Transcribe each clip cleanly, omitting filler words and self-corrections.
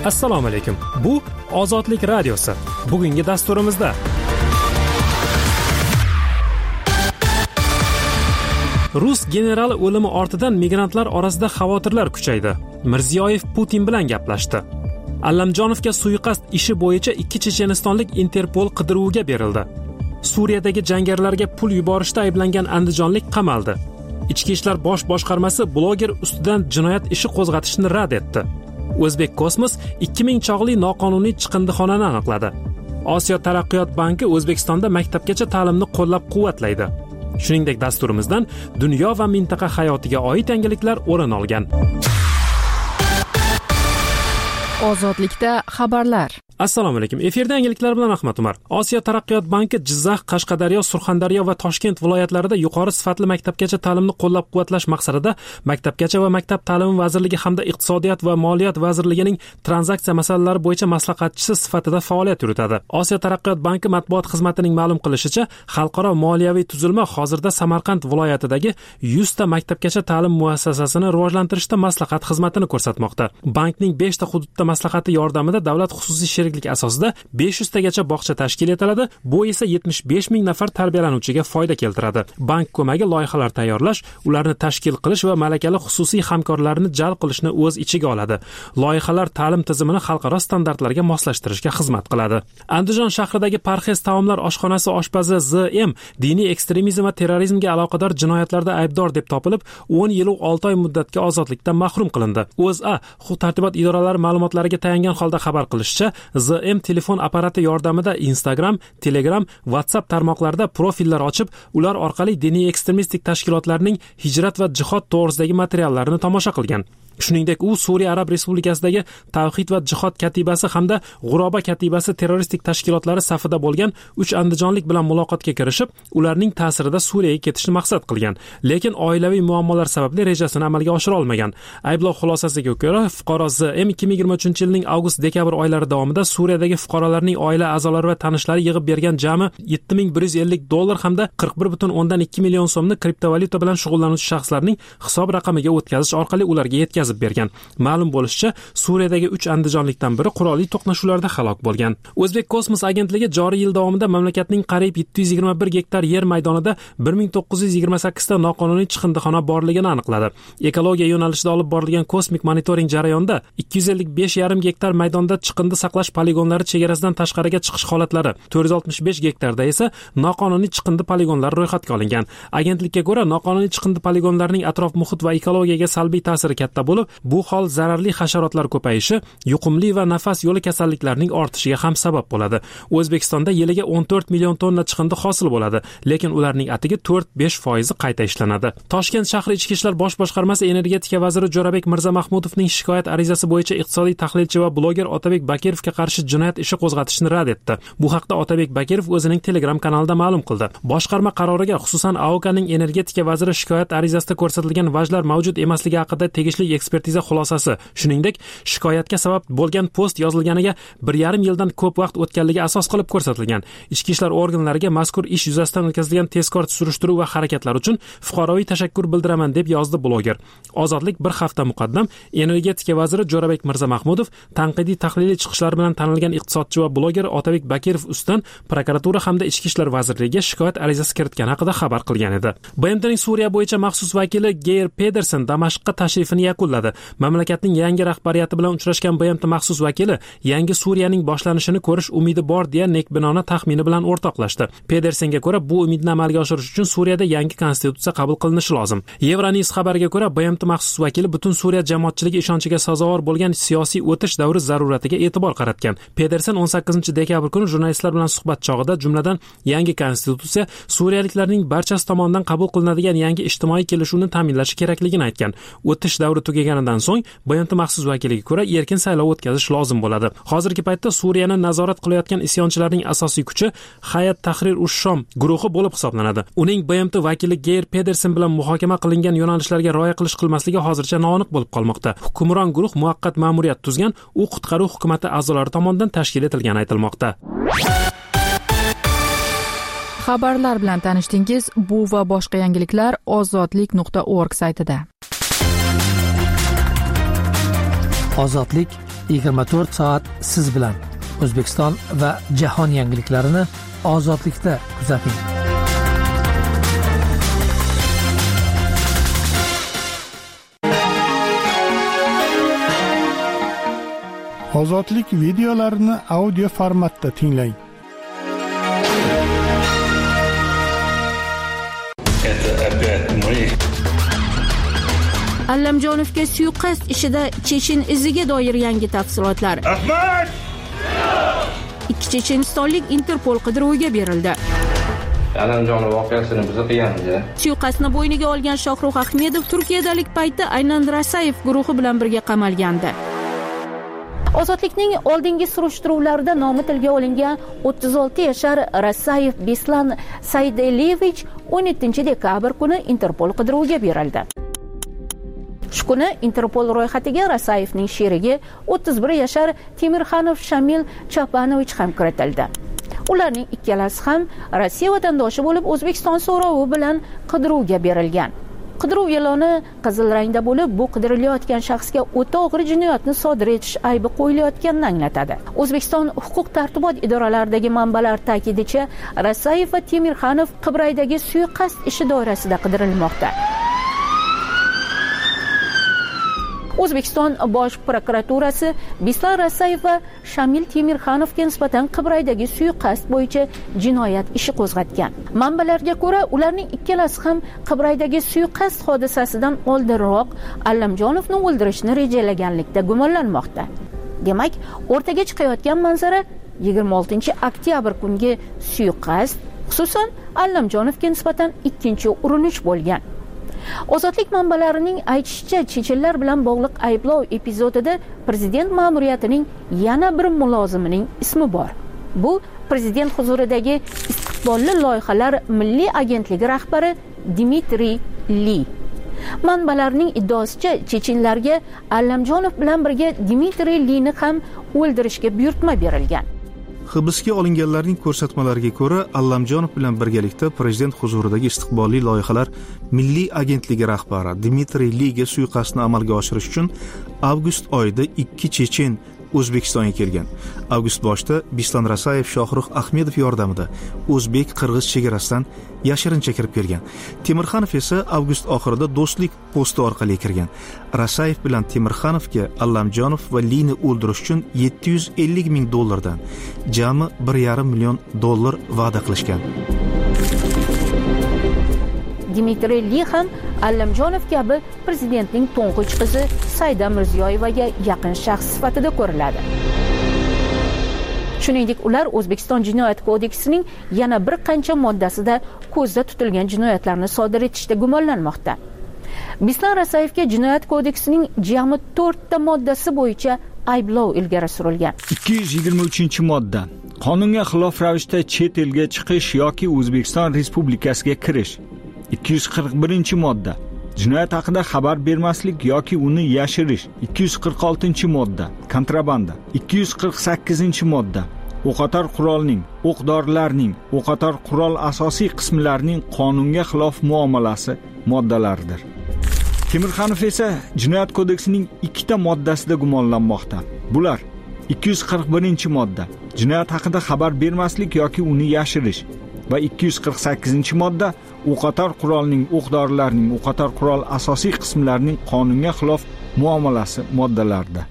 Assalomu alaykum. Bu Ozodlik radiosi. Bugungi dasturimizda Rus generali o'limi ortidan migrantlar orasida xavotirlar kuchaydi. Mirziyoyev Putin bilan gaplashdi. Allamjonovga suiqasd ishi bo'yicha 2 chechenistonlik Interpol qidiruviga berildi. Suriyadagi jangarilarga pul yuborishda ayblangan andijonlik qamaldi. Ichki ishlar bosh boshqarmasi bloger ustidan jinoyat ishi qo'zg'atishni rad etdi. O'zbek Kosmos 2000 chog'li noqonuniy chiqindixonani aniqladi. Osiyo taraqqiyot banki O'zbekistonda maktabgacha ta'limni qo'llab-quvvatlaydi. Shuningdek, dasturimizdan dunyo va mintaqa hayotiga oid yangiliklar o'rin olgan. Ozodlikda xabarlar. Assalomu alaykum. Efirda yangiliklar bilan Ahmad Umar. Osiyo taraqqiyot banki Jizzax, Qashqadaryo, Surxondaryo va Toshkent viloyatlarida yuqori sifatli maktabgacha ta'limni qo'llab-quvvatlash maqsadida Maktabgacha va maktab ta'limi vazirligi hamda Iqtisodiyot va Moliyat vazirligining tranzaksiya masalalari bo'yicha maslahatchisi sifatida faoliyat yuritadi. Osiyo taraqqiyot banki matbuot xizmatining ma'lum qilishicha, xalqaro moliyaviy tuzilma hozirda Samarqand viloyatidagi 100 ta maktabgacha ta'lim muassasasini rivojlantirishda maslahat xizmatini ko'rsatmoqda. Bankning 5 ta hududda maslahati yordamida davlat xususiy sheriklik asosida 500 tagacha bog'cha tashkil etiladi. Bu esa 75 ming nafar tarbiyalanuvchiga foyda keltiradi. Bank ko'magi loyihalar tayyorlash, ularni tashkil qilish va malakali xususiy hamkorlarni jalb qilishni o'z ichiga oladi. Loyihalar ta'lim tizimini xalqaro standartlarga moslashtirishga xizmat qiladi. Andijon shahridagi Parhez taomlar oshxonasi oshpazi Z.M. diniy ekstremizm va terrorizmga aloqador jinoyatlarda aybdor deb topilib, 10 yil 6 oy muddatga ozodlikdan mahrum qilindi. O'zA huquq-tartibot idoralari ma'lumotlariga tayangan holda xabar qilishicha, ZM telefon apparati yordamida Instagram, Telegram, WhatsApp tarmoqlarida profillar ochib, ular orqali diniy ekstremistik tashkilotlarning hijrat va jihod to'g'risidagi materiallarini tomosha qilgan. Shuningdek, u Suriya Arab Respublikasidagi Tavhid va jihod katibasi hamda G'uroba katibasi terroristik tashkilotlari safida bo'lgan 3 andijonlik bilan muloqotga kirishib, ularning ta'sirida Suriyaga ketishni maqsad qilgan, lekin oilaviy muammolar sababli rejasini amalga oshira olmagan. Ayblov xulosasiga ko'ra, fuqaro Z.M. 2023-yilning avgust-dekabr oylari davomida Suriyadagi fuqarolarning oila a'zolari va tanishlari yig'ib bergan jami $7150 hamda 41.2 million so'mni kriptovalyuta bilan shug'ullanuvchi shaxslarning hisob raqamiga o'tkazish orqali ularga yetkazib bergan. Ma'lum bo'lishicha, Suriyadagi 3 andijonlikdan biri qurolli to'qnashuvlarda halok bo'lgan. O'zbek Kosmos agentligi joriy yil davomida mamlakatning qariyb 721 gektar yer maydonida 1928 ta noqonuniy chiqindixona borligini aniqladi. Ekologiya yo'nalishida olib borilgan kosmik monitoring jarayonida 255,5 gektar maydonda chiqindi saqlash poligonlari chegarasidan tashqariga chiqish holatlari, 465 gektarda esa noqonuniy chiqindi poligonlari ro'yxatga olingan. Agentlikka ko'ra, noqonuniy chiqindi poligonlarining atrof muhit va ekologiyaga salbiy ta'siri katta bo'lib, bu hol zararli hasharotlar ko'payishi, yuqumli va nafas yo'li kasalliklarining ortishiga ham sabab bo'ladi. O'zbekistonda yiliga 14 million tonna chiqindi hosil bo'ladi, lekin ularning atigi 4-5% qayta ishlanadi. Toshkent shahri ichki ishlar bosh boshqarmasi energetika vaziri Jo'rabek Mirzamahmudovning shikoyat arizasi bo'yicha iqtisodiy tahlilchi va bloger Otabek Bakirovga qarshi jinoyat ishi qo'zg'atishni rad etdi. Bu haqda Otabek Bakirov o'zining Telegram kanalida ma'lum qildi. Boshqarma qaroriga xususan AOKning energetika vaziri shikoyat arizasida ko'rsatilgan vajlar mavjud emasligi haqida tegishli ekspertiza xulosasi, shuningdek, shikoyatga sabab bo'lgan post yozilganiga 1,5 yildan ko'p vaqt o'tganligi asos qilib ko'rsatilgan. Ichki ishlar organlariga mazkur ish yuzasidan o'tkazilgan tezkor surishtiruv va harakatlar uchun fuqaroviy tashakkur bildiraman deb yozdi bloger. Ozodlik bir hafta muqaddam energetika vaziri Jo'rabek Mirzamahmudov tanqidiy tahliliy chiqishlar bilan tanilgan iqtisodchi va bloger Otabek Bakirov ustidan prokuratura hamda ichki ishlar vazirligiga shikoyat arizasi kiritgani haqida xabar qilgan edi. BMTning Suriya bo'yicha maxsus vakili Geir Pedersen Damashqqa tashrifini yakunladi. Mamlakatning yangi rahbariyati bilan uchrashgan BMT maxsus vakili yangi Suriyaning boshlanishini ko'rish umidi bor deya nekbinona taxmini bilan o'rtoqlashdi. Pedersenga ko'ra, bu umidni amalga oshirish uchun Suriyada yangi konstitutsiya qabul qilinishi lozim. Euronews xabariga ko'ra, BMT maxsus vakili butun Suriya jamoatchiligi ishonchiga sazovor bo'lgan siyosiy o'tish davri zaruratiga e'tibor qaratgan. Pedersen 18-dekabr kuni jurnalistlar bilan suhbat chog'ida, jumladan, yangi konstitutsiya Suriyaliklarning barchasi tomonidan qabul qilinadigan yangi ijtimoiy kelishuvni ta'minlashi kerakligini aytgan. O'tish davri tugaganidan so'ng BMT maxsus vakiliga ko'ra erkin saylov o'tkazish lozim bo'ladi. Hozirgi paytda Suriyani nazorat qilayotgan isyonchilarning asosiy kuchi Hayat Tahrir ush-Shom guruhi bo'lib hisoblanadi. Uning BMT vakili Geir Pedersen bilan muhokama qilingan yo'nalishlarga rioya qilish-qilmasligi hozircha noaniq bo'lib qolmoqda. Hukmron guruh muvaqqat ma'muriyat tuzgan, u qutqaruv hukuumati a'zolari tomonidan tashkil etilgani aytilmoqda. Xabarlar bilan tanishdingiz. Bu va boshqa yangiliklar ozodlik.org saytida. Ozodlik 24 soat siz bilan. O'zbekiston va jahon yangiliklarini ozodlikda kuzating. Ozodlik videolarini audio formatda tinglang. Allamjonovga suiqasd ishida Chechen iziga doir yangi tafsilotlar. Ahmad! Ikki chechenistonlik Interpol qidiruviga berildi. Allamjonov voqeasini biz qilganmiz. Suiqasdni bo'yniga olgan Shohrux Ahmedov Turkiyadalik paytda aynan Rasayev guruhi bilan birga qamalgandi. Ozodlikning oldingi surishtiruvlarida nomi tilga olingan 36 yashar Rasayev Bislan Saydelevich 17 dekabr kuni Interpol qidiruviga berildi. Shu kuni Interpol ro'yxatiga Rasayevning sherigi 31 yashar Temirxanov Shamil Chapanovich ham kiritildi. Ularning ikkalasi ham Rossiya vatandoshi bo'lib, O'zbekiston so'rovi bilan qidiruvga berilgan. Qidiruv e'loni qizil rangda bo'lib, bu qidirilayotgan shaxsga o'ta og'ir jinoyatni sodir etish aybi qo'yilayotganini anglatadi. O'zbekiston huquq-tartibot idoralaridagi manbalar ta'kidicha, Rasayev va Temirxanov Qibraydagi suiqasd ishi doirasida qidirilmoqda. O'zbekiston Bosh prokuraturasi Bislan Rasayev va Shamil Temirxanovga nisbatan Qibraydagi suiqasd bo'yicha jinoyat ishi qo'zg'atgan. Manbalarga ko'ra, ularning ikkalasi ham Qibraydagi suiqasd hodisasidan oldinroq Allamjonovni o'ldirishni rejalaganlikda gumonlanmoqda. Demak, o'rtaga chiqayotgan manzara 26-oktyabr kungi suiqasd, xususan Allamjonovga nisbatan ikkinchi urinish bo'lgan. Ozodlik manbalarining aytishicha, chechenlar bilan bog'liq ayblov epizodida prezident ma'muriyatining yana bir mulozimining ismi bor. Bu prezident huzuridagi istiqbolli loyihalar milliy agentligi rahbari Dmitriy Li. Manbalarning iddaosicha, chechenlarga Allamjonov bilan birga Dmitriy Lini ham o'ldirishga buyurtma berilgan. Hibsga olinganlarning ko'rsatmalariga ko'ra, Allamjonov bilan birgalikda prezident huzuridagi istiqbolli loyihalar milliy agentligi rahbari Dmitriy Liga suiqasdni amalga oshirish uchun avgust oyida 2 chechen O'zbekistonga kelgan. Avgust boshida Bislan Rasayev Shohrux Ahmedov yordamida o'zbek-qirg'iz chegarasidan yashirincha kirib kelgan. Temirxanov esa avgust oxirida do'stlik posti orqali kirgan. Rasayev bilan Temirxanovga Allamjonov va Lini o'ldirish uchun $750 ming dan jami $1,5 million va'da qilishgan. Dmitriy Li ham Allamjonov kabi prezidentning to'ng'ich qizi Saida Mirziyoyevaga yaqin shaxs sifatida ko'riladi. Shuningdek, ular O'zbekiston Jinoyat kodeksining yana bir qancha moddasida ko'zda tutilgan jinoyatlarni sodir etishda gumonlanmoqda. Bislan Rasayevga Jinoyat kodeksining jami 4 ta moddasi bo'yicha ayblov ilgari surilgan. 223-modda qonunga xilof ravishda chet elga chiqish yoki O'zbekiston Respublikasiga kirish. 241-modda jinoyat haqida xabar bermaslik yoki uni yashirish. 246-modda kontrabanda. 248-modda o'qotar qurolning, o'q-dorilarning, o'qotar qurol asosiy qismlarining qonunga xilof muomalasi moddalaridir. Temirxanov esa Jinoyat kodeksining 2 ta moddasida gumonlanmoqda. Bular 241-modda jinoyat haqida xabar bermaslik yoki uni yashirish va 248-modda o'qotar qurolning, o'q-dorilarning, o'qotar qurol asosiy qismlarining qonunga xilof muomalasi moddalarida.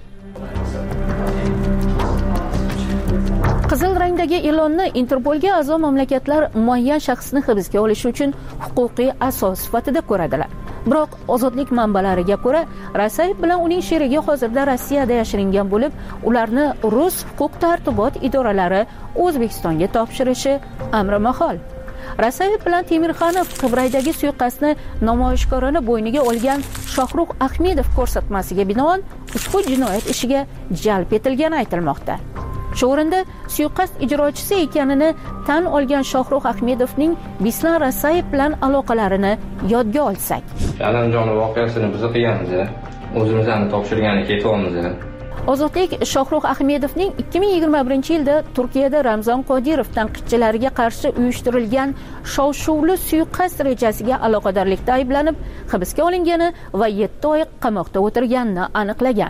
Qizil rangdagi e'lonni Interpolga a'zo mamlakatlar muayyan shaxsni hibsga olish uchun huquqiy asos sifatida ko'radilar. Biroq ozodlik manbalariga ko'ra, Rasayev bilan uning sherigi hozirda Rossiyada yashiringan bo'lib, ularni rus huquq-tartibot idoralari O'zbekistonga topshirishi amri mahol. Rasayev bilan Temirxanov Qibraydagi suiqasdni namoyishkorona bo'yniga olgan Shohrux Ahmedov ko'rsatmasiga binoan ushbu jinoyat ishiga jalb etilgani aytilmoqda. Shu o'rinda suiqasd ijrochisi ekanini tan olgan Shohrux Ahmedovning Bislan Rasayev bilan aloqalarini yodga olsak. Allamjonov voqeasini biz qilganmiz. O'zimizni topshirgani ketyapmiz. Ozodlik Shohrux Ahmedovning 2021-yilda Turkiyada Ramzon Qodirov tanqidchilariga qarshi uyushtirilgan shov-shuvli suiqasd rejasiga aloqadorlikda ayblanib, hibsga olingani va 7 oy qamoqda o'tirganini aniqlagan.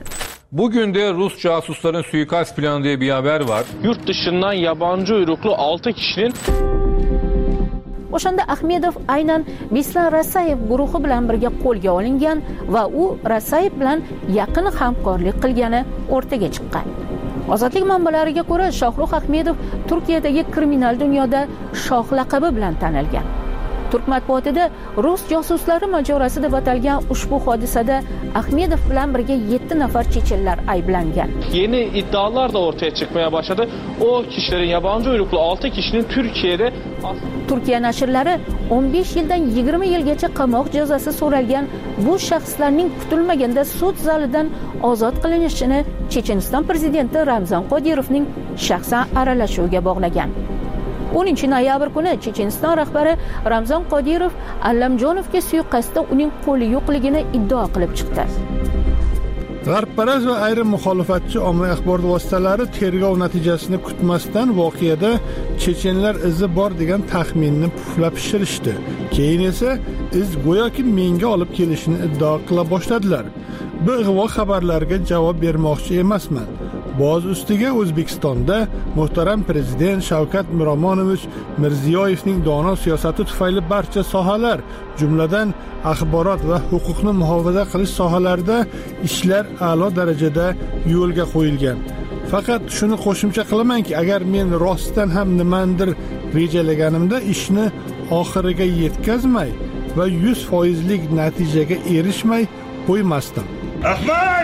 Bugün de Rus casusların suikast planı diye bir haber var. Yurt dışından yabancı uyruklu 6 kişinin O'shanda Ahmedov aynan Bislan Rasayev guruhi bilan birga qo'lga olingan va u Rasayev bilan yaqin hamkorlik qilgani o'rtaga chiqqan. Ozodlik manbalariga ko'ra, Shohrux Ahmedov Turkiyadagi kriminal dunyoda shoh laqabi bilan tanilgan. Turk matbuotida rus josuslari majorasi deb atalgan ushbu hodisada Ahmedov bilan birga 7 nafar chechenlar ayblangan. Yeni iddialar da ortaya çıkmaya başladı. O kişilerin yabancı uyruklu 6 kişinin Turkiya nashrlari 15 yildan 20 yilgacha qamoq jazosi so'ralgan bu shaxslarning kutilmaganda sud zalidan ozod qilinishini Checheniston prezidenti Ramzan Qodirovning shaxsan aralashuviga bog'lagan. 10 noyabr kuni Checheniston rahbari Ramzan Qodirov Allamjonovga suiqasdda uning qo'li yo'qligini iddao qilib chiqdi. G'arbparast va ayrim muxolifatchi ommaviy axborot vositalari tergov natijasini kutmasdan voqeada chechenlar izi bor degan taxminni puflab pishirishdi. Keyin esa iz go'yoki menga olib kelishini iddao qila boshladilar. Bu ig'vo xabarlarga javob bermoqchi emasman. Boz ustiga O'zbekistonda muhtaram prezident Shavkat Miromonovich Mirziyoyevning dono siyosati tufayli barcha sohalar, jumladan axborot va huquqni muhofaza qilish sohalarida ishlar a'lo darajada yo'lga qo'yilgan. Faqat shuni qo'shimcha qilamanki, agar men rostdan ham nimandir rejalaganimda ishni oxiriga yetkazmay va 100%lik natijaga erishmay qo'ymasdim. Ahmad!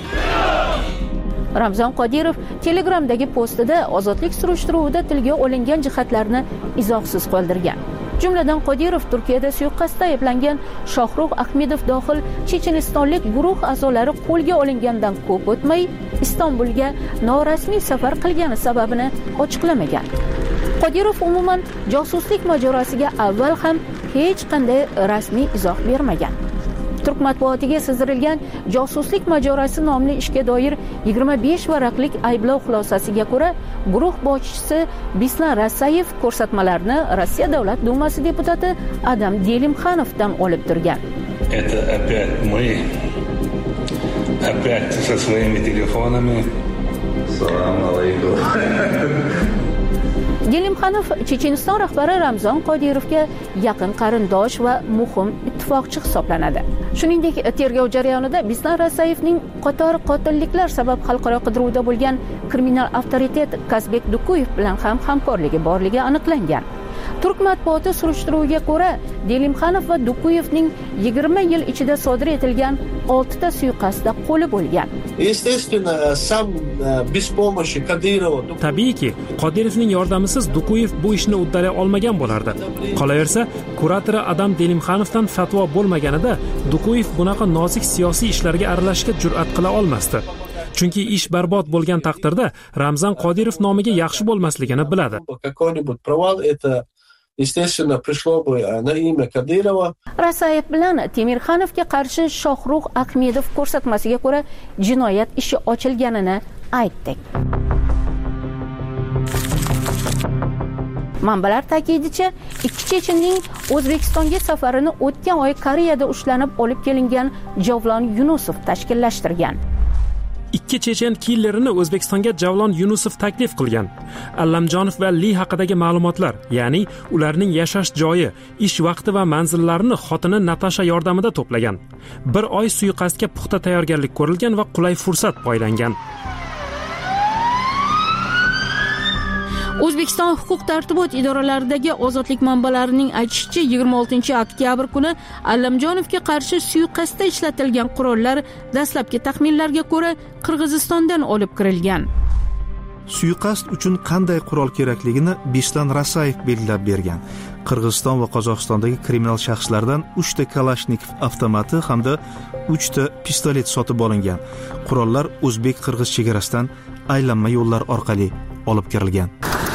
Ramzan Qodirov Telegramdagi postida ozodlik surishtiruvida tilga olingan jihatlarni izohsiz qoldirgan. Jumladan Qodirov Turkiyada suiqasdda ayblangan Shohrux Ahmedov dohil chechenistonlik guruh a'zolari qo'lga olingandan ko'p o'tmay Istanbulga norasmiy safar qilgani sababini ochiqlamagan. Qodirov umuman josuslik mojarosiga avval ham hech qanday rasmiy izoh bermagan. Turk matbuotiga sizdirilgan josuslik majorasi nomli ishga doir 25 varaqlik ayblov xulosasiga ko'ra, guruh boshchisi Bislan Rasayev ko'rsatmalarni Rossiya Davlat Dumasi deputati Adam Delimxanovdan olib turgan. Это опять мы. Опять со своими телефонами. Салам алейкум. Delimxanov Checheniston rahbari Ramzan Qodirovga yaqin qarindosh va muhim ittifoqchi hisoblanadi. Shuningdek, tergov jarayonida Bislan Rasayevning qator qotilliklar sabab xalqaro qidiruvda bo'lgan kriminal avtoritet Kazbek Dukuyev bilan ham hamkorligi borligi aniqlangan. Turk matbuoti surishtiruviga ko'ra, Delimxanov va Dukuyevning 20 yil ichida sodir etilgan 6 ta suiqasdda qo'li bo'lgan. Tabiiyki, Qodirovning yordamisiz Dukuyev bu ishni uddalay olmagan bo'lardi. Qolaversa, kuratori Adam Delimxanovdan fatvo bo'lmaganida Dukuyev bunaqa nozik siyosiy ishlarga aralashishga jur'at qila olmasdi. Chunki ish barbod bo'lgan taqdirda Ramzan Qodirov nomiga yaxshi bo'lmasligini biladi. Естественно, пришло бы на имя Кадырова. Rasayev bilan Temirxanovga qarshi Shohrux Ahmedov ko'rsatmasiga ko'ra jinoyat ishi ochilganini aytdik. Manbalar ta'kidicha, ikki chechenning O'zbekistonga safarini o'tgan oy Koreyada ushlanib olib kelingan Javlon Yunusov tashkillashtirgan. Ikki chechen killerini O'zbekistonga Javlon Yunusov taklif qilgan. Allamjonov va Li haqidagi ma'lumotlar, ya'ni ularning yashash joyi, ish vaqti va manzillarini xotini Natasha yordamida to'plagan. Bir oy suiqasdga puxta tayyorgarlik ko'rilgan va qulay fursat poylangan. O'zbekiston huquq-tartibot idoralaridagi ozodlik manbalarining aytishicha, 26-oktyabr kuni Allamjonovga qarshi suiqasdda ishlatilgan qurollar dastlabki taxminlarga ko'ra Qirg'izistondan olib kirilgan. Suiqasd uchun qanday qurol kerakligini Bislan Rasayev belgilab bergan. Qirg'iziston va Qozog'istondagi kriminal shaxslardan 3 ta Kalashnikov avtomati hamda 3 ta pistolet sotib olingan. Qurollar o'zbek-qirg'iz chegarasidan aylanma yo'llar orqali olib kirilgan.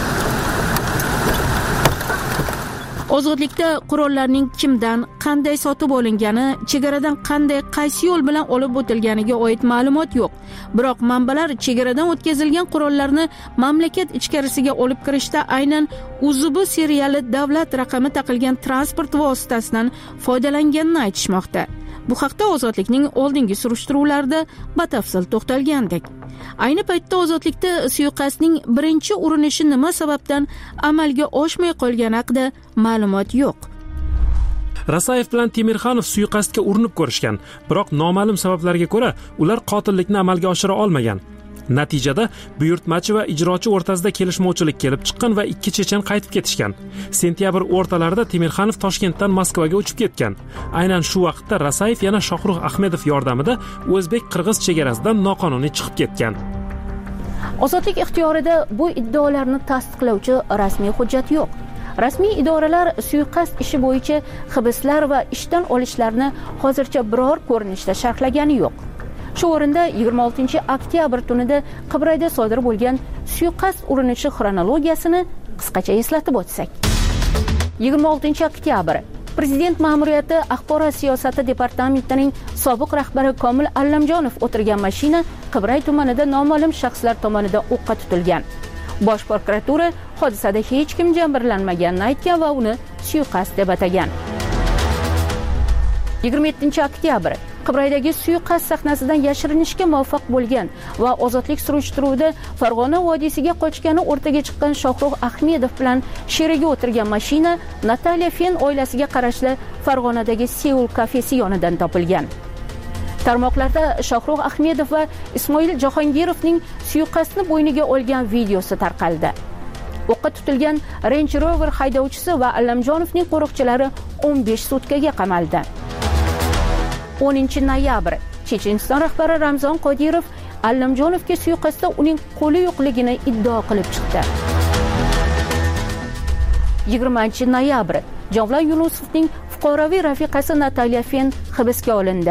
Ozodlikda qurollarning kimdan, qanday sotib olingani, chegaradan qanday, qaysi yo'l bilan olib o'tilganiga oid ma'lumot yo'q. Biroq manbalar chegaradan o'tkazilgan qurollarni mamlakat ichkarisiga olib kirishda aynan UZB seriyali davlat raqami taqilgan transport vositasidan foydalanganini aytishmoqda. Bu haqda Ozodlikning oldingi surishtiruvlarida batafsil to'xtalgandik. Ayni paytda Ozodlikda suiqasdning birinchi urinishi nima sababdan amalga oshmay qolgani haqida ma'lumot yo'q. Rasayev bilan Temirxanov suiqasdga urinib ko'rishgan, biroq noma'lum sabablarga ko'ra ular qotillikni amalga oshira olmagan. Natijada buyurtmachi va ijrochi o'rtasida kelishmovchilik kelib chiqqan va ikki chechen qaytib ketishgan. Sentyabr o'rtalarida Temirxanov Toshkentdan Moskvaga uchib ketgan. Aynan shu vaqtda Rasayev yana Shohrux Ahmedov yordamida o'zbek-qirg'iz chegarasidan noqonuniy chiqib ketgan. Ozodlik ixtiyorida bu iddaolarni tasdiqlovchi rasmiy hujjat yo'q. Rasmiy idoralar suiqasd ishi bo'yicha hibslar va ishdan olishlarni hozircha biror ko'rinishda sharhlagani yo'q. Shu o'rinda 26 oktyabr tunida Qibrayda sodir bo'lgan suiqasd urinishi xronologiyasini qisqacha eslatib o'tsak. 26 oktyabr Prezident ma'muriyati axborot siyosati departamentining sobiq rahbari Komil Allamjonov o'tirgan mashina Qibray tumanida noma'lum shaxslar tomonidan o'qqa tutilgan. Bosh prokuratura hodisada hech kim jabrlanmaganini aytgan va uni suiqasd deb atagan. 27 oktyabr Qibraydagi suiqasd sahnasidan yashirinishga muvaffaq bo'lgan va ozodlik surishtiruvida Farg'ona vodiysiga qochgani o'rtaga chiqqan Shohrux Ahmedov bilan sherigi o'tirgan mashina Nataliya Fen oilasiga qarashli Farg'onadagi Seul kafesi yonidan topilgan. Tarmoqlarda Shohrux Ahmedov va Ismoil Jahongirovning suiqasdni bo'yniga olgan videosi tarqaldi. O'qqa tutilgan Range Rover haydovchisi va Allamjonovning qo'riqchilari 15 sutkaga qamaldi. 10 noyabr Checheniston rahbari Ramzon Qodirov Allamjonovga suiqasdda uning qo'li yo'qligini iddao qilib chiqdi. 20 noyabr Javlon Yunusovning fuqaroviy rafiqasi Nataliya Fen hibsga olindi.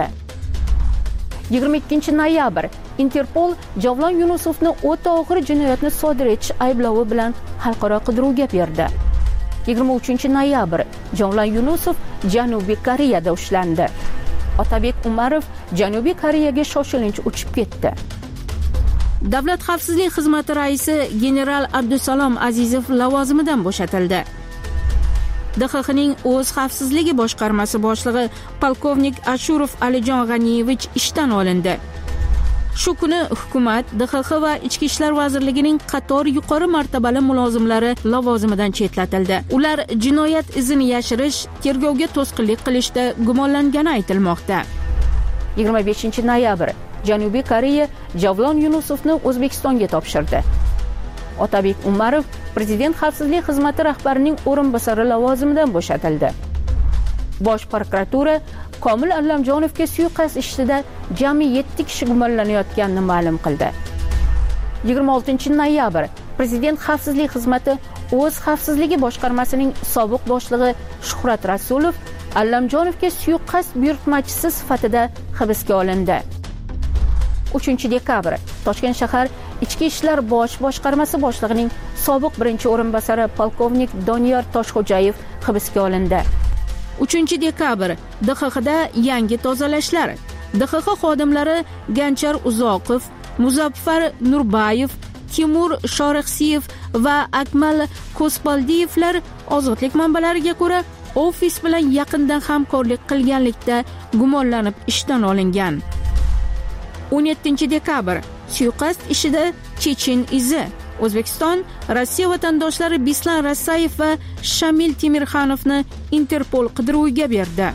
22 noyabr Interpol Javlon Yunusovni o'ta og'ir jinoyatni sodir etish ayblovi bilan xalqaro qidiruvga berdi. 23 noyabr Javlon Yunusov Janubiy Koreyada ushlandi. Otabek Umarov Janubiy Koreyaga shoshilinch uchib ketdi. Davlat xavfsizlik xizmati raisi general Abdusalom Azizov lavozimidan bo'shatildi. DXXning o'z xavfsizligi boshqarmasi boshlig'i polkovnik Ashurov Alijon G'aniyevich ishdan olindi. Shu kuni hukumat DXX va Ichki ishlar vazirligining qator yuqori martabali mulozimlari lavozimidan chetlatildi. Ular jinoyat izini yashirish, tergovga to'sqinlik qilishda gumonlangani aytilmoqda. 25 noyabr Janubiy Koreya Javlon Yunusovni O'zbekistonga topshirdi. Otabek Umarov Prezident xavfsizlik xizmati rahbarining o'rinbosari lavozimidan bo'shatildi. Bosh prokuratura Komil Allamjonovga suiqasd ishida jami 7 kishi gumonlanayotganini ma'lum qildi. 26 noyabr Prezident xavfsizlik xizmati o'z xavfsizligi boshqarmasining sobiq boshlig'i Shuhrat Rasulov Allamjonovga suiqasd buyurtmachisi sifatida hibsga olindi. 3 dekabr Toshkent shahar Ichki ishlar bosh boshqarmasi boshlig'ining sobiq birinchi o'rinbosari polkovnik Doniyor Toshxo'jayev hibsga olindi. 3 dekabr DXXda yangi tozalashlar. DXX xodimlari Ganchar Uzoqov, Muzaffar Nurbayev, Timur Shorixsiyev va Akmal Ko'spaldiyevlar ozodlik manbalariga ko'ra ofis bilan yaqindan hamkorlik qilganlikda gumonlanib ishdan olingan. 17 dekabr suiqasd ishida Chechen izi. O'zbekiston Rossiya vatandoshlari Bislan Rasayev va Shamil Temirxanovni Interpol qidiruviga berdi.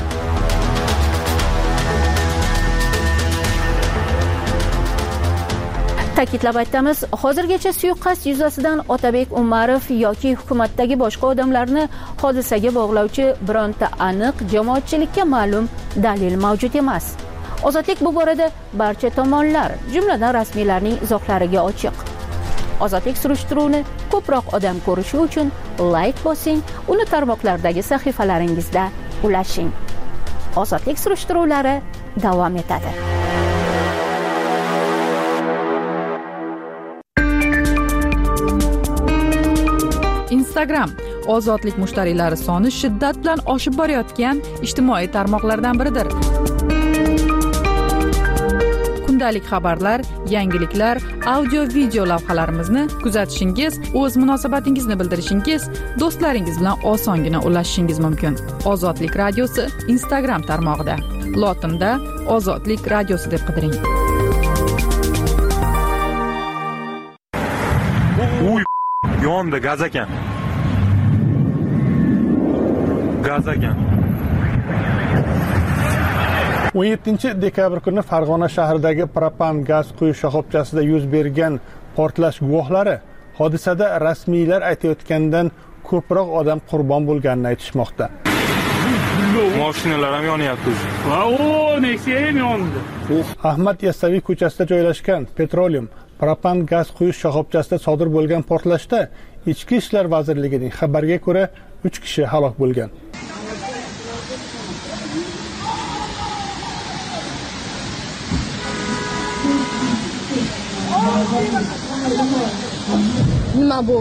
Ta'kidlab aytamiz, hozirgacha suiqasd yuzasidan Otabek Umarov yoki hukumatdagi boshqa odamlarni hodisaga bog'lovchi bironta aniq jamoatchilikka ma'lum dalil mavjud emas. Ozodlik bu borada barcha tomonlar, jumladan rasmiylarning izohlariga ochiq. Ozodlik surishtiruvini ko'proq odam ko'rishi uchun like bosing, uni tarmoqlardagi sahifalaringizda ulashing. Ozodlik surishtiruvlari davom etadi. Instagram ozodlik mushtariylari soni shiddat bilan oshib borayotgan ijtimoiy tarmoqlardan biridir. kundalik xabarlar, yangiliklar, audio video lavhalarimizni kuzatishingiz, o'z munosabatingizni bildirishingiz, do'stlaringiz bilan osongina ulashishingiz mumkin. Ozodlik radiosi Instagram tarmog'ida lotinda Ozodlik radiosi deb qidiring. Yonda gaz ekan. Gaz ekan. 17 dekabr kuni Farg'ona shahridagi propan gaz quyish shoxobchasida yuz bergan portlash guvohlari hodisada rasmiylar aytayotgandan ko'proq odam qurbon bo'lganini aytishmoqda. Mashinalar ham yonyapti. Nexia ham yondi. Ahmad Yassaviy ko'chasida joylashgan Petroleum propan gaz quyish shoxobchasida sodir bo'lgan portlashda Ichki ishlar vazirligining xabariga ko'ra 3 kishi halok bo'lgan. Nima bu?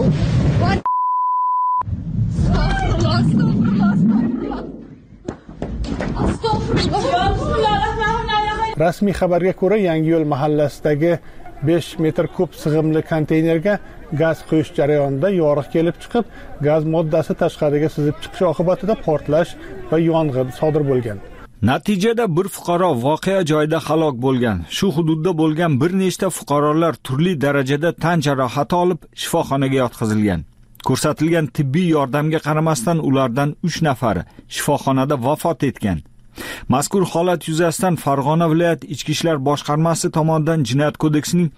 Rasmiy xabarga ko'ra, Yangiyo'l mahallasidagi 5 metr kub sig'imli konteynerga gaz quyish jarayonida yoriq kelib chiqib, gaz moddasi tashqariga sizib chiqishi oqibatida portlash va yong'in sodir bo'lgan. Natijada bir fuqaro voqea joyida halok bo'lgan. Shu hududda bo'lgan bir nechta fuqarolar turli darajada tan jarohati olib shifoxonaga yotqizilgan. Ko'rsatilgan tibbiy yordamga qaramasdan ulardan 3 nafari shifoxonada vafot etgan. Mazkur holat yuzasidan Farg'ona viloyat Ichki ishlar boshqarmasi tomonidan Jinoyat kodeksining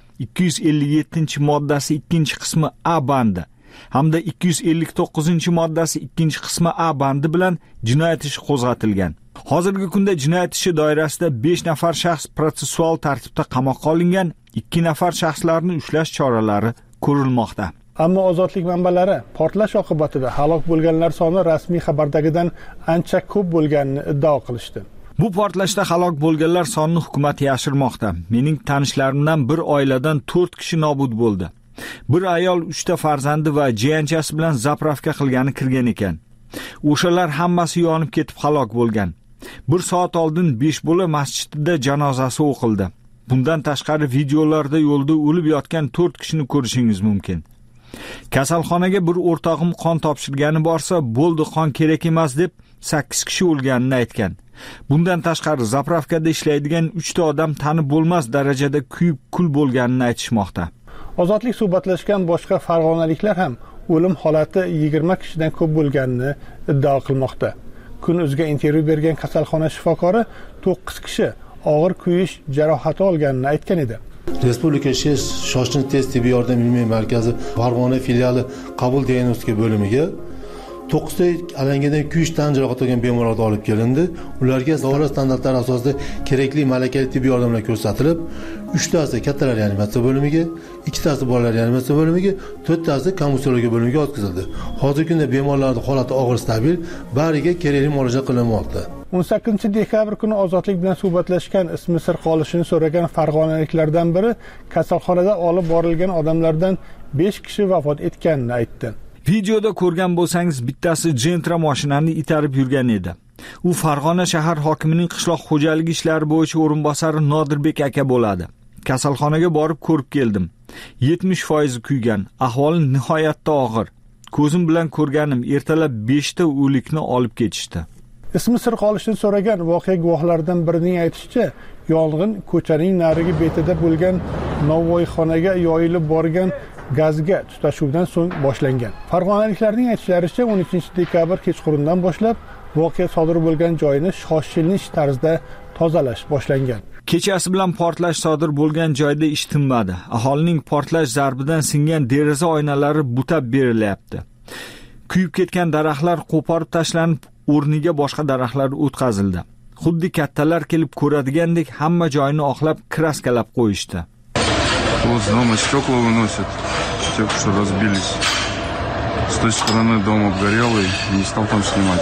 257-moddasi 2-qismi A bandi hamda 259-moddasi 2-qismi A bandi bilan jinoyat ishi qo'zg'atilgan. Hozirgi kunda jinoyat ishi doirasida 5 nafar shaxs protsessual tartibda qamoqqa olingan, 2 nafar shaxslarni ushlash choralari ko'rilmoqda. Ammo ozodlik manbalari portlash oqibatida halok bo'lganlar soni rasmiy xabardagidan ancha ko'p bo'lganini iddao qilishdi. Bu portlashda halok bo'lganlar sonini hukumat yashirmoqda. Mening tanishlarimdan bir oiladan 4 kishi nobud bo'ldi. Bir ayol 3 ta farzandi va jiyanchasi bilan zapravka qilgani kirgan ekan. O'shalar hammasi yonib ketib halok bo'lgan. 1 soat oldin 5 bola masjidida janozasi o'qildi. Bundan tashqari videolarda yo'lda o'lib yotgan 4 kishini ko'rishingiz mumkin. Kasalxonaga bir o'rtog'im qon topshirgani borsa, bo'ldi qon kerak emas deb 8 kishi o'lganini aytgan. Bundan tashqari zapravkada ishlaydigan 3 ta odam tanib bo'lmas darajada kuyib kul bo'lganini aytishmoqda. Ozodlik suhbatlashgan boshqa farg'onaliklar ham o'lim holati 20 kishidan ko'p bo'lganini iddao qilmoqda. Kun.uzga intervyu bergan kasalxona shifokori 9 kishi og'ir kuyish jarohati olganini aytgan edi. Respublika shoshilinch tez tibbiy yordam ilmiy markazi Farg'ona filiali qabul diagnostika bo'limiga 9 ta alangadan kuyish tan jarohati olgan bemorlar olib kelindi. Ularga davlat standartlari asosida kerakli malakali tibbiy yordamlar ko'rsatilib, 3 tasi kattalar reanimatsiya bo'limiga, 2 tasi bolalar reanimatsiya bo'limiga, 4 tasi komissiyologiya bo'limiga o'tkazildi. Hozirgi kunda bemorlarning holati og'ir stabil, bariga kerakli muolaja qilinmoqda. 18 dekabr kuni ozodlik bilan suhbatlashgan ismi sir qolishini so'ragan farg'onaliklardan biri kasalxonada olib borilgan odamlardan 5 kishi vafot etganini aytdi. Videoda ko'rgan bo'lsangiz, bittasi Gentra mashinani itarib yurgan edi. U Farg'ona shahar hokimining qishloq xo'jaligi ishlari bo'yicha o'rinbosari Nodirbek aka bo'ladi. Kasalxonaga borib ko'rib keldim. 70% kuygan, ahvoli nihoyatda og'ir. Ko'zim bilan ko'rganim, ertalab 5 ta o'likni olib ketishdi. Ismi sir qolishini so'ragan voqea guvohlaridan birining aytishicha, yong'in ko'chaning narigi betida bo'lgan novvoyxonaga yoyilib borgan gazga tutashuvdan so'ng boshlangan. Farg'onaliklarning aytishlaricha 13 dekabr kechqurundan boshlab voqea sodir bo'lgan joyni shoshilinch tarzda tozalash boshlangan. Kechasi bilan portlash sodir bo'lgan joyda ish tinmadi. Aholining portlash zarbidan singan deraza oynalari butab berilyapti. Kuyib ketgan daraxtlar qo'porib tashlanib, o'rniga boshqa daraxtlar o'tkazildi. Xuddi kattalar kelib ko'radigandek hamma joyni oqlab kraskalab qo'yishdi. Вот дома стекла выносят, те, что разбились. С той стороны дом обгорелый, не стал там снимать.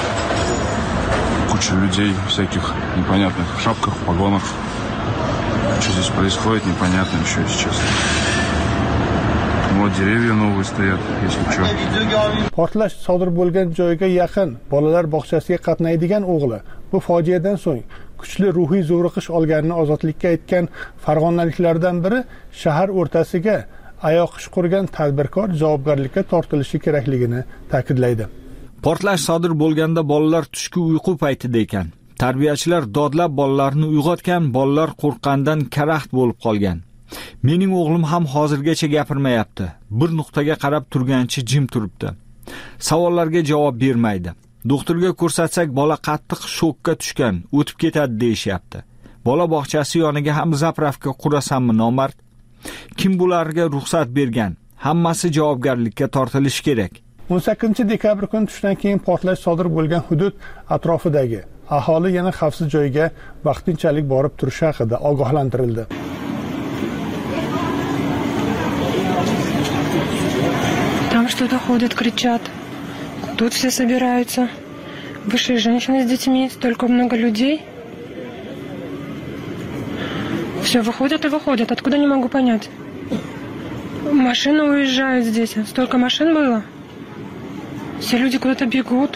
Куча людей всяких непонятных в шапках, в погонах. Что здесь происходит, непонятно еще, если честно. Вот dеревья новые стоят, если что. Portlash sodir bo'lgan joyga yaqin bolalar bog'chasiga qatnaydigan o'g'li bu fojiadan so'ng kuchli ruhiy zo'riqish olganini ozodlikka aytgan farg'onaliklardan biri shahar o'rtasiga oyoq ish qurgan tadbirkor javobgarlikka tortilishi kerakligini ta'kidlaydi. Portlash sodir bo'lganda bolalar tushki uyqu paytida ekan. Tarbiyachilar dodlab bolalarni uyg'otgan, bolalar qo'rqqandan karaxt bo'lib qolgan. Mening o'g'lim ham hozirgacha gapirmayapti. Bir nuqtaga qarab turgancha jim turibdi. Savollarga javob bermaydi. Doktorga ko'rsatsak bola qattiq shokka tushgan, o'tib ketadi deyishyapti. Bola bog'chasi yoniga ham zapravka qurasanmi nomard? Kim bularga ruxsat bergan? Hammasi javobgarlikka tortilishi kerak. 18-dekabr kuni tushdan keyin portlash sodir bo'lgan hudud atrofidagi aholi yana xavfsiz joyga vaqtinchalik borib turishi haqida ogohlantirildi. Там что-то ходят, кричат. Тут все собираются. Вышли женщины с детьми, столько много людей. Все выходят и выходят. Откуда, не могу понять. Машины уезжают здесь. Столько машин было. Все люди куда-то бегут.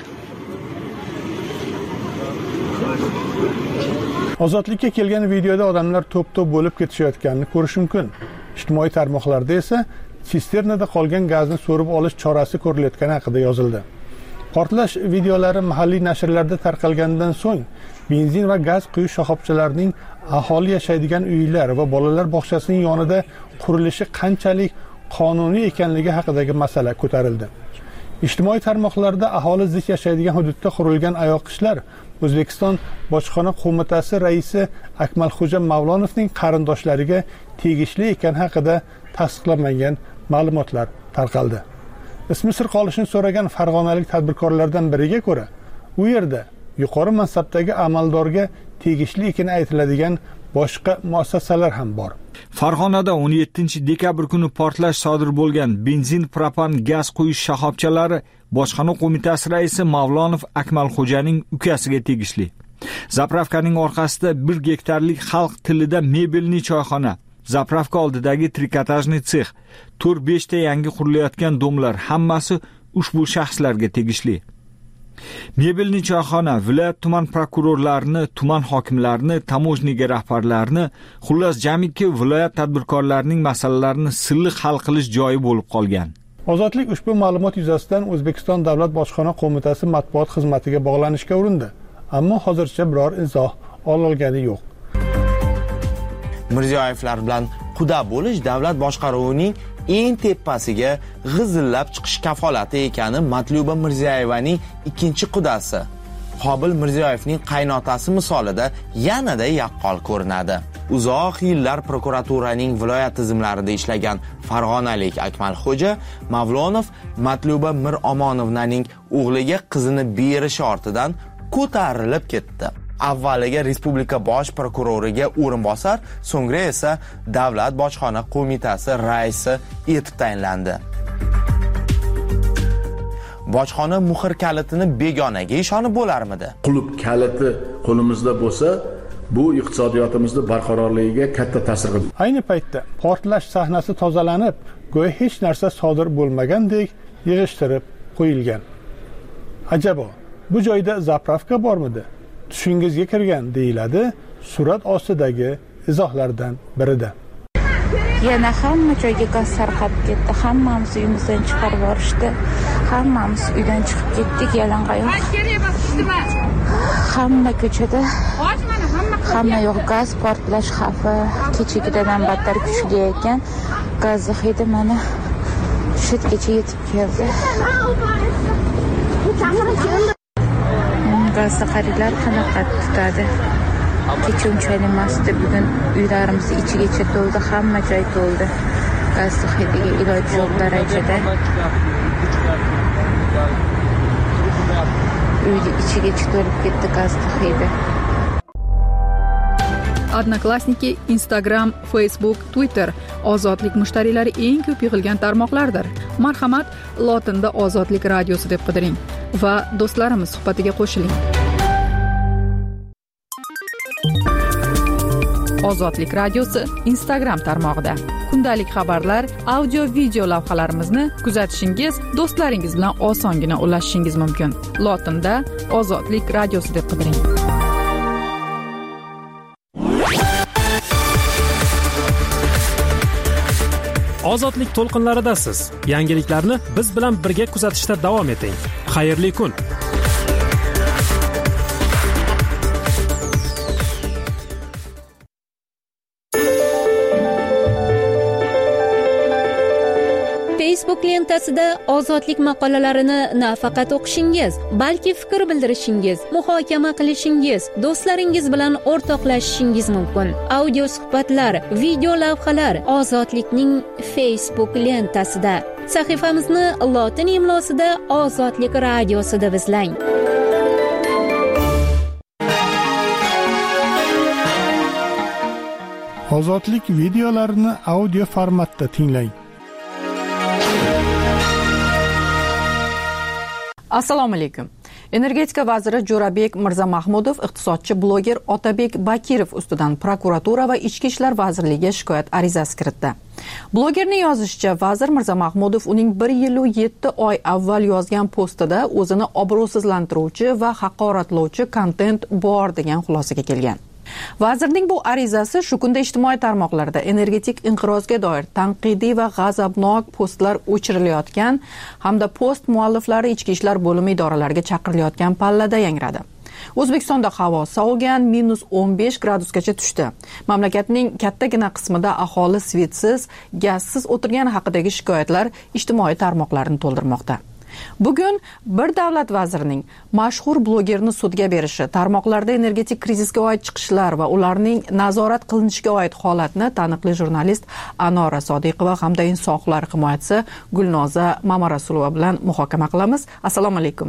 Ozodlikka kelgan videoda odamlar to'p-to'p bo'lib ketishayotganini ko'rish mumkin. Ijtimoiy tarmoqlarda esa sisternada qolgan gazni so'rib olish chorasi ko'rilayotgani haqida yozildi. Portlash videolari mahalliy nashrlarda tarqalgandan so'ng benzin va gaz quyish shoxobchalarining aholi yashaydigan uylar va bolalar bog'chasining yonida qurilishi qanchalik qonuniy ekanligi haqidagi masala ko'tarildi. Ijtimoiy tarmoqlarda aholi zich yashaydigan hududda qurilgan oyoqishlar O'zbekiston Bojxona qo'mitasi raisi Akmalxo'ja Mavlonovning qarindoshlariga tegishli ekani haqida tasdiqlanmagan ma'lumotlar tarqaldi. Ismi sir qolishini so'ragan farg'onalik tadbirkorlardan biriga ko'ra, u yerda yuqori mansabdagi amaldorga tegishli ekani aytiladigan boshqa muassasalar ham bor. Farg'onada 17-dekabr kuni portlash sodir bo'lgan benzin, propan, gaz quyish shoxobchalari Bojxona qo'mitasi raisi Mavlonov Akmalxo'janing ukasiga tegishli. Zapravkaning orqasida 1 gektarlik xalq tilida mebelni choyxona, zapravka oldidagi trikotajniy sex, 4-5 ta yangi qurilayotgan domlar hammasi ushbu shaxslarga tegishli. Mebelni choyxona viloyat tuman prokurorlarini, tuman hokimlarini, tamojniga rahbarlarini, xullas jamiki viloyat tadbirkorlarining masalalarini silliq hal qilish joyi bo'lib qolgan. Ozodlik ushbu ma'lumot yuzasidan O'zbekiston Davlat Bojxona qo'mitasi matbuot xizmatiga bog'lanishga urindi, ammo hozircha biror izoh ololgani yo'q. Mirziyoyevlar bilan quda bo'lish davlat boshqaruvining eng tepasiga g'izillab chiqish kafolati ekani Matluba Mirziyoyevaning ikkinchi qudasi Qobil Mirziyoyevning qaynotasi misolida yanada yaqqol ko'rinadi. Uzoq yillar prokuraturaning viloyat tizimlarida ishlagan farg'onalik Akmalxo'ja Mavlonov Matluba Miromonovnaning o'g'liga qizini berishi ortidan ko'tarilib ketdi. Avvaliga respublika bosh prokuroriga o'rinbosar, so'ngra esa Davlat bojxona qo'mitasi raisi etib tayinlandi. Bojxona muhr kalitini begonaga ishonib bo'larmidi? Qulub kaliti qo'limizda bo'lsa, bu iqtisodiyotimizni barqarorligiga katta ta'sir qiladi. Ayni paytda portlash sahnasi tozalanib, go'yo hech narsa sodir bo'lmagandek yig'ishtirib qo'yilgan. Ajabo, bu joyda zapravka bormidi? Tushingizga kirgan deyiladi surat ostidagi izohlardan birida. Yana hamma joyga gaz tarqab ketdi. Hammamiz uyimizdan chiqarib yuborishdi. Hammamiz uydan chiqib ketdik yalangoyoq. Hamma ko'chada, hamma yoq gaz portlash xavfi kechagidan battar kuchli ekan. Gaz hidi mana shu yergacha yetib keldi. Gazda xaridlar qanaqa tutadi? Kecha unchalik emasdi, bugun uylarimiz ichigacha to'ldi, hamma joy to'ldi. Gaz hidiga iloji yo'q darajada. Uyni ichigacha to'lib ketdi gaz hidi. Odnoklassniki, Instagram, Facebook, Twitter ozodlik mushtariylari eng ko'p yig'ilgan tarmoqlardir. Marhamat, lotinda Ozodlik radiosi deb qidiring va do'stlarimiz suhbatiga qo'shiling. Ozodlik radiosi Instagram tarmog'ida kundalik xabarlar, audio-video lavhalarimizni kuzatishingiz, do'stlaringiz bilan osongina ulashishingiz mumkin. Lotinda Ozodlik radiosi deb qidiring. Ozodlik to'lqinlaridasiz. Yangiliklarni biz bilan birga kuzatishda davom eting. Xayrli kun. Facebook lentasida ozodlik maqolalarini nafaqat o'qishingiz, balki fikr bildirishingiz, muhokama qilishingiz, do'stlaringiz bilan o'rtoqlashishingiz mumkin. Audio suhbatlar, video lavhalar Ozodlikning Facebook lentasida. Sahifamizni lotin imlosida Ozodlik radiosi deb izlang. Ozodlik videolarini audio formatda tinglang. Assalomu alaykum. Energetika vaziri Jo'rabek Mirzamahmudov iqtisodchi bloger Otabek Bakirov ustidan prokuratura va Ichki ishlar vazirligiga shikoyat arizasi kiritdi. Blogerning yozishicha, vazir Mirzamahmudov uning 1 yil 7 oy avval yozgan postida o'zini obro'sizlantiruvchi va haqoratlovchi kontent bor degan xulosaga kelgan. Vazirning bu arizasi shu kunda ijtimoiy tarmoqlarda energetik inqirozga doir tanqidiy va g'azabnok postlar o'chirilayotgan hamda post mualliflari ichki ishlar bo'limi idoralariga chaqirilayotgan pallada yangradi. O'zbekistonda havo sovigan, -15 gradusgacha tushdi. Mamlakatning kattagina qismida aholi svetsiz, gazsiz o'tirgani haqidagi shikoyatlar ijtimoiy tarmoqlarni to'ldirmoqda. Bugun bir davlat vazirining mashhur blogerni sudga berishi, tarmoqlarda energetik krizisga oid chiqishlar va ularning nazorat qilinishiga oid holatni taniqli jurnalist Anora Sodiqova hamda inson huquqlari himoyachisi Gulnoza Mamarasulova bilan muhokama qilamiz. Assalomu alaykum.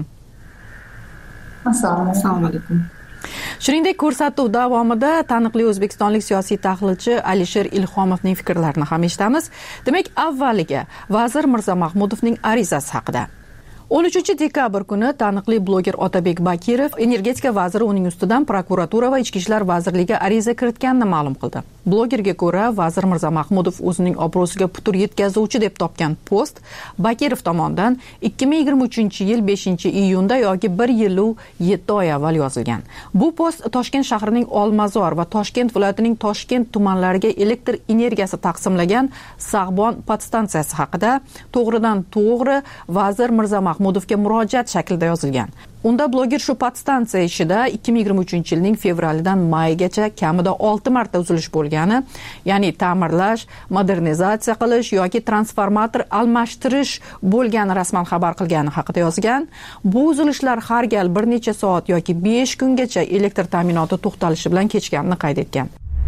Assalomu alaykum. Shuningdek, ko'rsatuv davomida taniqli o'zbekistonlik siyosiy tahlilchi Alisher Ilhomovning fikrlarini ham eshitamiz. Demak, avvaliga vazir Mirzamahmudovning arizasi haqida. 13-dekabr kuni taniqli bloger Otabek Bakirov energetika vaziri uning ustidan prokuratura va Ichki ishlar vazirligiga ariza kiritganini ma'lum qildi. Blogerga ko'ra, vazir Mirzamahmudov o'zining obro'siga putur yetkazuvchi deb topgan post Bakirov tomonidan 2023-yil 5-iyunda yoki 1 yil 7 oy avval yozilgan. Bu post Toshkent shahrining Olmazor va Toshkent viloyatining Toshkent tumanlariga elektr energiyasi taqsimlagan Sag'bon podstansiyasi haqida to'g'ridan-to'g'ri vazir Mirzamahmudovga murojaat shaklida yozilgan. Unda bloger shu podstansiya ishida 2023-yilning fevralidan maygacha kamida 6 marta uzilish bo'lgani, ya'ni ta'mirlash, modernizatsiya qilish yoki transformator almashtirish bo'lgani rasman xabar qilgani haqida yozgan. Bu uzilishlar har gal bir necha soat yoki 5 kungacha elektr ta'minoti to'xtalishi bilan kechganini qayd etgan.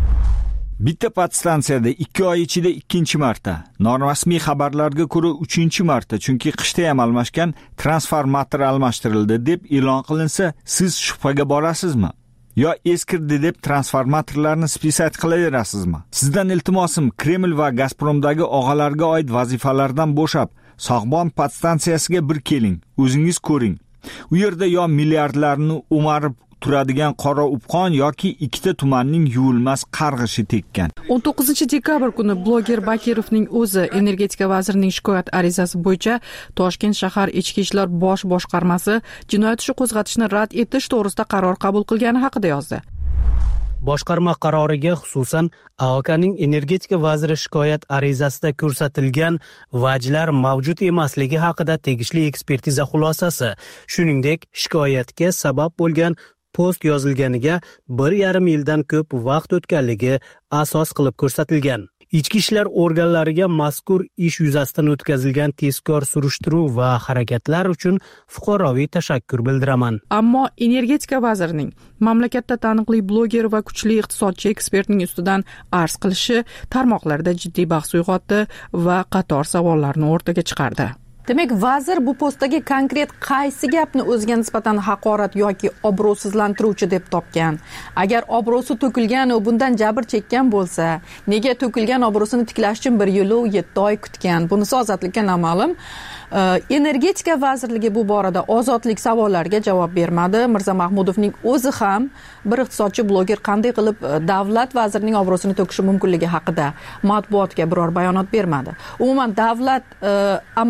Bitta podstansiyada 2 oy ichida 2-marta, norasmiy xabarlarga ko'ra 3-marta, chunki qishda ham almashgan transformator almashtirildi deb e'lon qilinsa, siz shubhaga borasizmi? Yo eskirdi deb transformatorlarni spisat qilaverasizmi? Sizdan iltimosim, Kreml va Gazpromdagi og'alarga oid vazifalardan bo'shab, Sag'bon podstansiyasiga bir keling, o'zingiz ko'ring. U yerda yo milliardlarni o'marib turadigan qora upqon yoki ikkita tumanning yuvilmas qarg'ishi tekkan. 19-dekabr kuni bloger Bakirovning o'zi energetika vazirining shikoyat arizasi bo'yicha Toshkent shahar ichki ishlar bosh boshqarmasi jinoyat ishi qo'zg'atishni rad etish to'g'risida qaror qabul qilgani haqida yozdi. Boshqarma qaroriga xususan AOKning energetika vaziri shikoyat arizasida ko'rsatilgan vajlar mavjud emasligi haqida tegishli ekspertiza xulosasi, shuningdek shikoyatga sabab bo'lgan post yozilganiga 1,5 yildan ko'p vaqt o'tganligi asos qilib ko'rsatilgan. Ichki ishlar organlariga mazkur ish yuzasidan o'tkazilgan tezkor surishtiruv va harakatlar uchun fuqaroviy tashakkur bildiraman. Ammo energetika vazirining mamlakatda taniqli bloger va kuchli iqtisodchi ekspertning ustidan arz qilishi tarmoqlarda jiddiy bahs uyg'otdi va qator savollarni o'rtaga chiqardi. Demak, vazir bu postdagi konkret qaysi gapni o'ziga nisbatan haqorat yoki obro'sizlantiruvchi deb topgan? Agar obro'si to'kilgan va bundan jabr chekkan bo'lsa, nega to'kilgan obro'sini tiklash uchun 1 yil 7 oy kutgan? Bunisi ozodlikka noma'lum. Energetika vazirligi bu borada ozodlik savollariga javob bermadi. Mirzamahmudovning o'zi ham bir iqtisodchi bloger qanday qilib davlat vazirining obro'sini to'kishi mumkinligi haqida matbuotga biror bayonot bermadi. Umuman davlat amaldori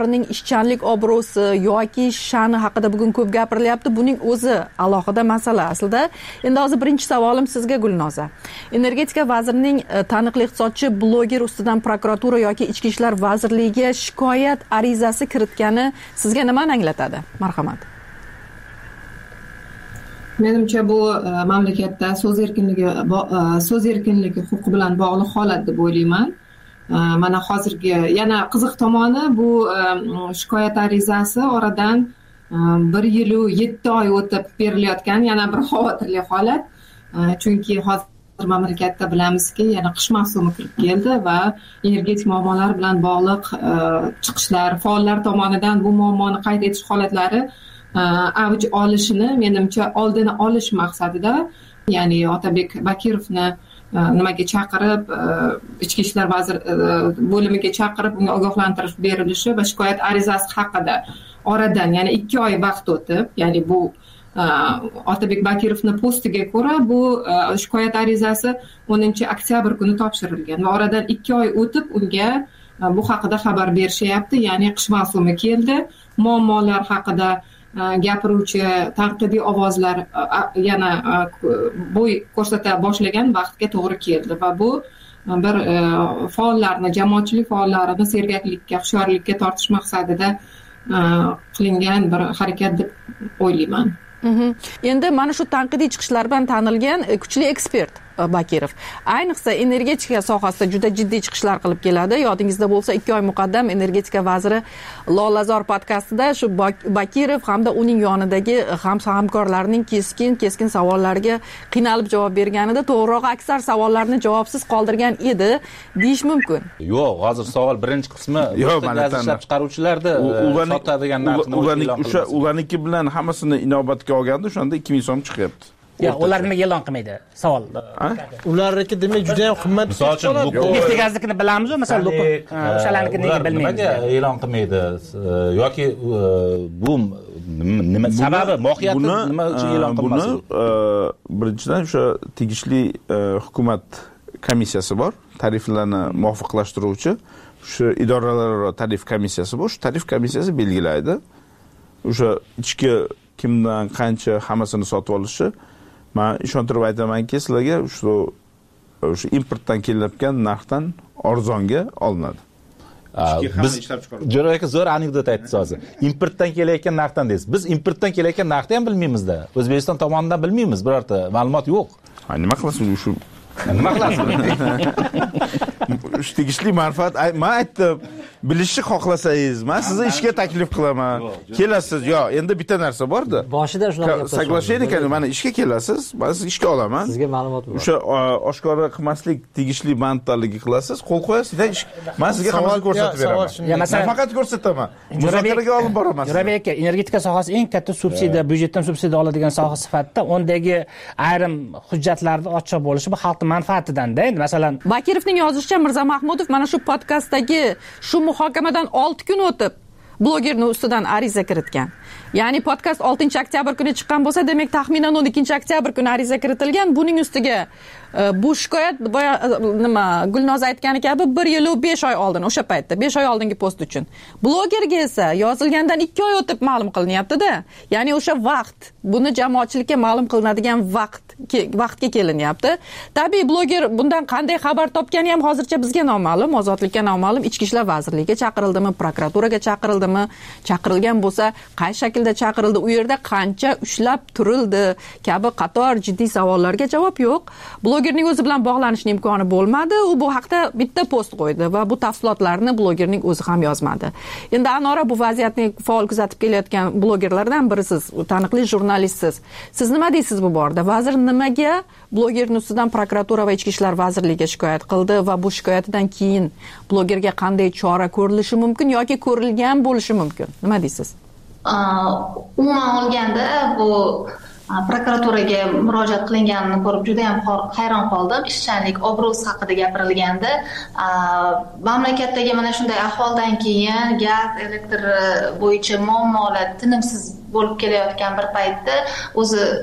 xodimlarining ishchanlik obro'si yoki sha'ni haqida bugun ko'p gapirilyapti. Buning o'zi alohida masala aslida. Endi hozir birinchi savolim sizga Gulnoza. Energetika vazirining taniqli iqtisodchi bloger ustidan prokuratura yoki Ichki ishlar vazirligiga shikoyat arizasi kiritgani sizga nimani anglatadi? Marhamat. Menimcha bu mamlakatda so'z erkinligi huquqi bilan bog'liq holat deb o'ylayman. Mana hozirgi yana qiziq tomoni bu shikoyat arizasi oradan 1 yil 7 oy o'tib berilayotgan yana bir xavotirli holat. Chunki hozir mamlakatda bilamizki, yana qish mavsumi kirib keldi va energetik muammolar bilan bog'liq chiqishlar, faollar tomonidan bu muammoni qayd etish holatlari avj olishini menimcha oldini olish maqsadida, ya'ni Otabek Bakirovni nimaga chaqirib, Ichki ishlar vazir bo'limiga chaqirib unga ogohlantirish berilishi va shikoyat arizasi haqida oradan yana 2 oy vaqt o'tib, ya'ni bu Otabek Bakirovni postiga ko'ra bu shikoyat arizasi 10-oktyabr kuni topshirilgan va oradan 2 oy o'tib unga bu haqida xabar berishyapti, ya'ni qish mavsumi keldi, muammolar haqida gapiruvchi tanqidiy ovozlar yana bo'y ko'rsata boshlagan vaqtga to'g'ri keldi va bu bir faollarni, jamoatchilik faollarini sergaklikka, hushyorlikka tortish maqsadida qilingan bir harakat deb o'ylayman. Endi mana shu tanqidiy chiqishlar bilan tanilgan kuchli ekspert Bakirov ayniqsa energetika sohasida juda jiddiy chiqishlar qilib keladi. Yodingizda bo'lsa 2 oy muqaddam energetika vaziri Lolazor podkastida shu Bakirov hamda uning yonidagi hamkorlarining keskin savollariga qiynalib javob berganida, to'g'rirog'i aksar savollarni javobsiz qoldirgan edi deyish mumkin. Yo'q, hozir savol birinchi qismi gaz ishlab chiqaruvchilarda sotadigan narxni ularniki bilan hammasini inobatga olganda o'shanda 2000 so'm chiqyapti. Ya, ular nimaga e'lon qilmaydi? Savol. Ularniki demak juda ham qimmat. Masalan, neftegaznikini bilamiz-ku, masalan, o'shalarnikini nega bilmaymiz? Nimaga e'lon qilmaydi? Yoki bu nima sababi, mohiyati nima uchun e'lon qilmasdi? Buni birinchidan o'sha tegishli hukumat komissiyasi bor, tariflarni muvofiqlashtiruvchi, o'sha idoralararo tarif komissiyasi bor. Shu tarif komissiyasi belgilaydi. O'sha ichki kimdan qancha hammasini sotib olishi, men ishontirib aytamanki, sizlarga o'sha importdan kelayotgan narxdan arzonga olinadi. Biz Jo'ra aka zo'r anekdot aytdingiz hozir. Importdan kelayotgan narxdan deysiz. Biz importdan kelayotgan narxni ham bilmaymiz-da. O'zbekiston tomonidan bilmaymiz, birorta ma'lumot yo'q. Nima qilasiz shu? Nima qilasiz? Tegishli manfaat men aytdim. Bilishni xohlasangiz, men sizni ishga taklif qilaman. Kelasiz. Yo, endi bitta narsa bor-da. Boshida shunaqa gap. Соглашение qilib, mana ishga kelasiz, men sizni ishga olaman. Sizga ma'lumot bor. O'sha oshkora qilmaslik tegishli bandligi qilasiz, qo'l qo'yasiz, men sizga xabar ko'rsatib beraman. Faqat ko'rsataman. Muzokaraga olib boraman. Jo'rabek aka, energetika sohasi eng katta subsidiya, byudjetdan subsidiya oladigan soha sifatida ondagi ayrim hujjatlarni ochiq bo'lishi bu xalqning manfaatidan-da. Endi masalan, Bakirovning yozishicha Mirza Mahmudov mana shu podkastdagi shu muhokamadan 6 kun o'tib blogerning ustidan ariza kiritgan. Ya'ni podkast 6-oktyabr kuni chiqqan bo'lsa, demak taxminan 12-oktyabr kuni ariza kiritilgan. Buning ustiga bu shikoyat Gulnoza aytgani kabi 1 yil 5 oy oldin, o'sha paytda 5 oy oldingi post uchun. Blogerga esa yozilgandan 2 oy o'tib ma'lum qilinyapti-da. Ya'ni o'sha vaqt, buni jamoatchilikka ma'lum qilinadigan vaqtga kelinyapti. Tabiiy bloger bundan qanday xabar topgani ham hozircha bizga noma'lum, ozodlikka noma'lum. Ichki ishlar vazirligiga chaqirildimi, prokuraturaga chaqirildimi, chaqirilgan bo'lsa, qay shaklda chaqirildi, u yerda qancha ushlab turildi kabi qator jiddiy savollarga javob yo'q. Blogerning o'zi bilan bog'lanishning imkoni bo'lmadi. U bu haqda bitta post qo'ydi va bu tafsilotlarni blogerning o'zi ham yozmadi. Endi Anora bu vaziyatni faol kuzatib kelayotgan blogerlardan birisiz, taniqli jurnalistsiz. Siz nima deysiz bu borada? Vazir nimaga blogerning ustidan prokuratura va Ichki ishlar vazirligiga shikoyat qildi va bu shikoyatidan keyin blogerga qanday chora ko'rilishi mumkin yoki ko'rilgan bo'lishi mumkin? Nima deysiz? Umuman olganda bu prokuraturaga murojaat qilinganini ko'rib juda ham hayron qoldim. Ishchanlik obro'si haqida gapirilganda, mamlakatdagi mana shunday ahvoldan keyin gaz, elektr bo'yicha muammolar tinimsiz bo'lib kelayotgan bir paytda o'zi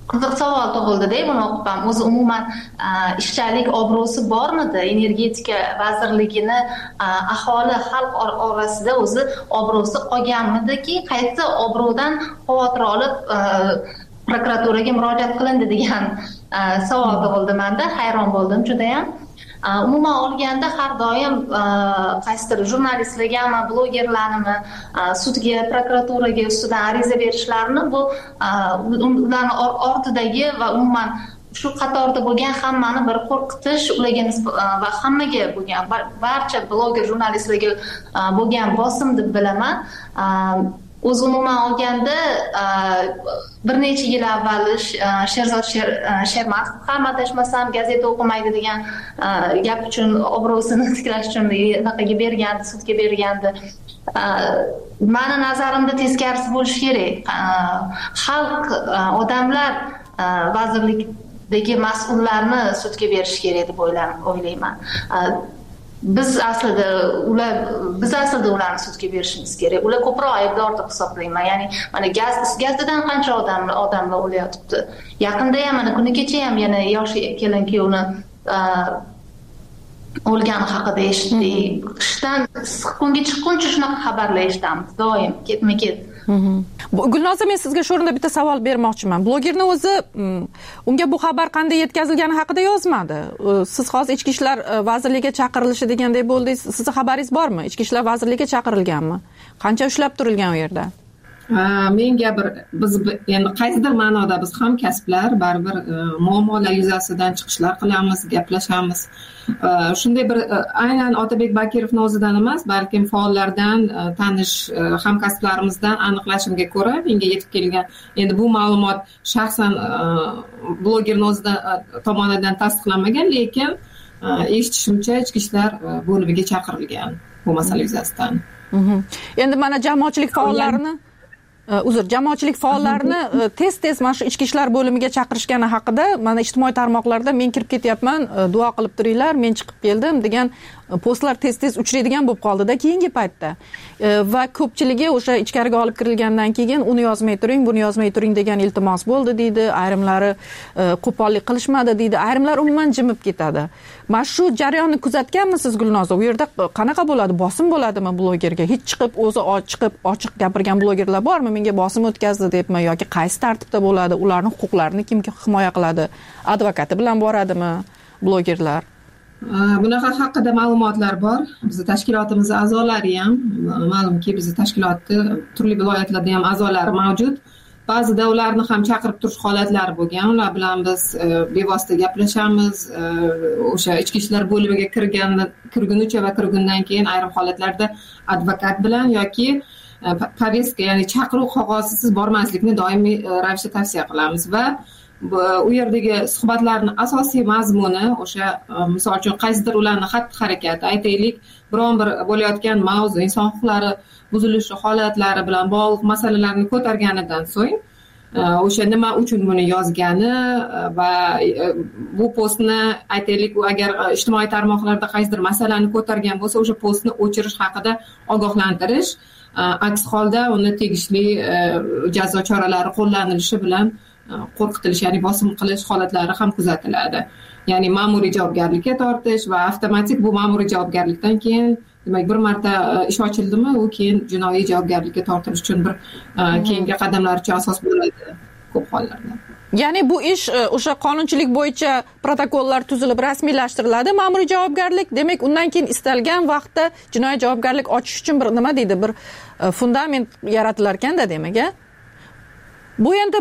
qiziq savol tug'ildida buni o'qib ham o'zi umuman ishchanlik obro'si bormidi, energetika vazirligini aholi xalq orasida o'zi obro'si qolganmidiki, qaysi obro'dan xavotir olib prokuraturaga murojaat qilindi degan savol tug'ildi menda. Hayron bo'ldim judayam. Umuman olganda har doim qaysidir jurnalistlargami, blogerlarnimi sudga, prokuraturaga ustidan ariza berishlarini bu ularning ortidagi va umuman shu qatorda bo'lgan hammani bir qo'rqitish, ularga va hammaga bo'lgan barcha bloger jurnalistlarga bo'lgan bosim deb bilaman. O'zi umuman olganda bir necha yil avval Sherzod Shermatov ham adashmasam gazeta o'qimaydi degan gap uchun obro'sini tiklash uchun naqaga bergandi, sudga bergandi. Meni nazarimda teskarisi bo'lishi kerak. Xalq, odamlar vazirlikdagi mas'ullarni sudga berish kerak deb o'ylayman. Biz aslida ularni sudga berishimiz kerak. Ular ko'proq aybdor deb hisoblayman. Ya'ni mana gazdan qancha odamlar o'layotibdi. Yaqinda ham mana kuni kecha ham yana yosh kelin kuyovni o'lgani haqida eshitdik. Qishdan issiqkunga chiqquncha shunaqa xabarlar eshitamiz doim, ketma-ket. Gulnoza, men sizga shu o'rinda bitta savol bermoqchiman. Blogerning o'zi unga bu xabar qanday yetkazilgani haqida yozmadi. Siz hozir Ichki ishlar vazirligiga chaqirilishi degandek bo'ldingiz. Sizning xabaringiz bormi? Ichki ishlar vazirligiga chaqirilganmi? Qancha ushlab turilgan u yerda? Menga biz endi qaysidir ma'noda biz hamkasblar baribir muammolar yuzasidan chiqishlar qilamiz, gaplashamiz. Shunday bir aynan Otabek Bakirovning o'zidan emas, balkim faollardan, tanish hamkasblarimizdan aniqlashimga ko'ra menga yetib kelgan, endi bu ma'lumot shaxsan blogerning o'zidan tomonidan tasdiqlanmagan, lekin eshitishimcha Ichki ishlar bo'limiga chaqirilgan bu masala yuzasidan. Endi mana jamoatchilik faollarini tez mana shu Ichki ishlar bo'limiga chaqirishgani haqida mana ijtimoiy tarmoqlarda men kirib ketyapman, duo qilib turinglar, men chiqib keldim degan postlar tez uchraydigan bo'lib qoldi-da keyingi paytda. Va ko'pchiligi o'sha ichkariga olib kirilgandan keyin uni yozmay turing, buni yozmay turing degan iltimos bo'ldi deydi, ayrimlari qo'pollik qilishmadi deydi, ayrimlar umuman jimib ketadi. Mana shu jarayonni kuzatganmisiz Gulnoza? U yerda qanaqa bo'ladi? Bosim bo'ladimi blogerga? Hech chiqib ochiq gapirgan blogerlar bormi? Menga bosim o'tkazdi debmi yoki qaysi tartibda bo'ladi? Ularning huquqlarini kim himoya qiladi? Advokati bilan boradimi blogerlar? Bunaqa haqida ma'lumotlar bor. Bizning tashkilotimiz a'zolari ham, ma'lumki bizning tashkilotda turli viloyatlarda ham a'zolari mavjud. Ba'zida ularni ham chaqirib turish holatlari bo'lgan. Ular bilan biz bevosita gaplashamiz. O'sha ichki ishlar bo'limiga kirgunicha va kirgundan keyin ayrim holatlarda advokat bilan yoki poveska, ya'ni chaqiruv qog'ozisiz bormaslikni doimiy ravishda tavsiya qilamiz va u yerdagi suhbatlarning asosiy mazmuni o'sha misol uchun qaysidir ularning xatti-harakati, aytaylik, biron bir bo'layotgan mavzu, inson huquqlari buzilishi holatlari bilan bog'liq masalalarni ko'targanidan so'ng o'sha nima uchun buni yozgani va bu postni aytaylik, u agar ijtimoiy tarmoqlarda qaysidir masalani ko'targan bo'lsa, o'sha postni o'chirish haqida ogohlantirish, aks holda uni tegishli jazo choralari qo'llanilishi bilan qo'rqitilish, ya'ni bosim qilish holatlari ham kuzatiladi. Ya'ni ma'muriy javobgarlikka tortish va avtomatik bu ma'muriy javobgarlikdan keyin, demak, bir marta ish ochildimi, u keyin jinoiy javobgarlikka tortilish uchun bir keyingi qadamlar uchun asos bo'ladi ko'p hollarda. Ya'ni bu ish o'sha qonunchilik bo'yicha protokollar tuzilib rasmiylashtiriladi, ma'muriy javobgarlik, demak, undan keyin istalgan vaqtda jinoiy javobgarlik ochish uchun bir nima deydi, bir fundament yaratilar ekanda, demak, bu endi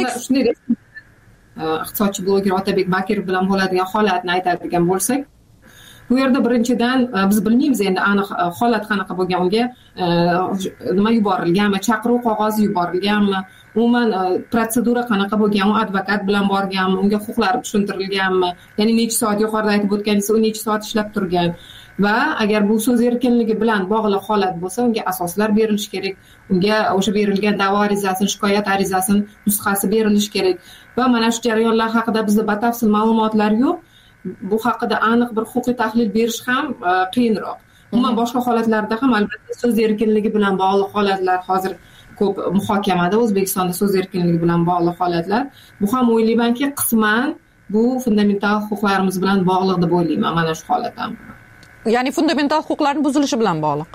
iqtisodchi bloger Otabek Bakirov bilan bo'ladigan holatni aytadigan bo'lsak, bu yerda birinchidan biz bilmaymiz endi aniq holat qanaqa bo'lgan, unga nima yuborilganmi, chaqiruv qog'ozi yuborilganmi, umuman protsedura qanaqa bo'lgan, u advokat bilan borganmi, unga huquqlari tushuntirilganmi, ya'ni necha soat, yuqorida aytib o'tganingiz, u necha soat ishlab turgan va agar bu so'z erkinligi bilan bog'liq holat bo'lsa, unga asoslar berilishi kerak, unga o'sha berilgan da'vo arizasini, shikoyat arizasini nusxasi berilishi kerak va mana shu jarayonlar haqida bizda batafsil ma'lumotlar yo'q. Bu haqida aniq bir huquqiy tahlil berish ham qiyinroq. Umuman boshqa holatlarda ham albatta so'z erkinligi bilan bog'liq holatlar hozir ko'p muhokamada O'zbekistonda so'z erkinligi bilan bog'liq holatlar. Bu ham o'ylaymanki, qisman bu fundamental huquqlarimiz bilan bog'liq deb o'ylayman, mana shu holat ham. Ya'ni fundamental huquqlarning buzilishi bilan bog'liq.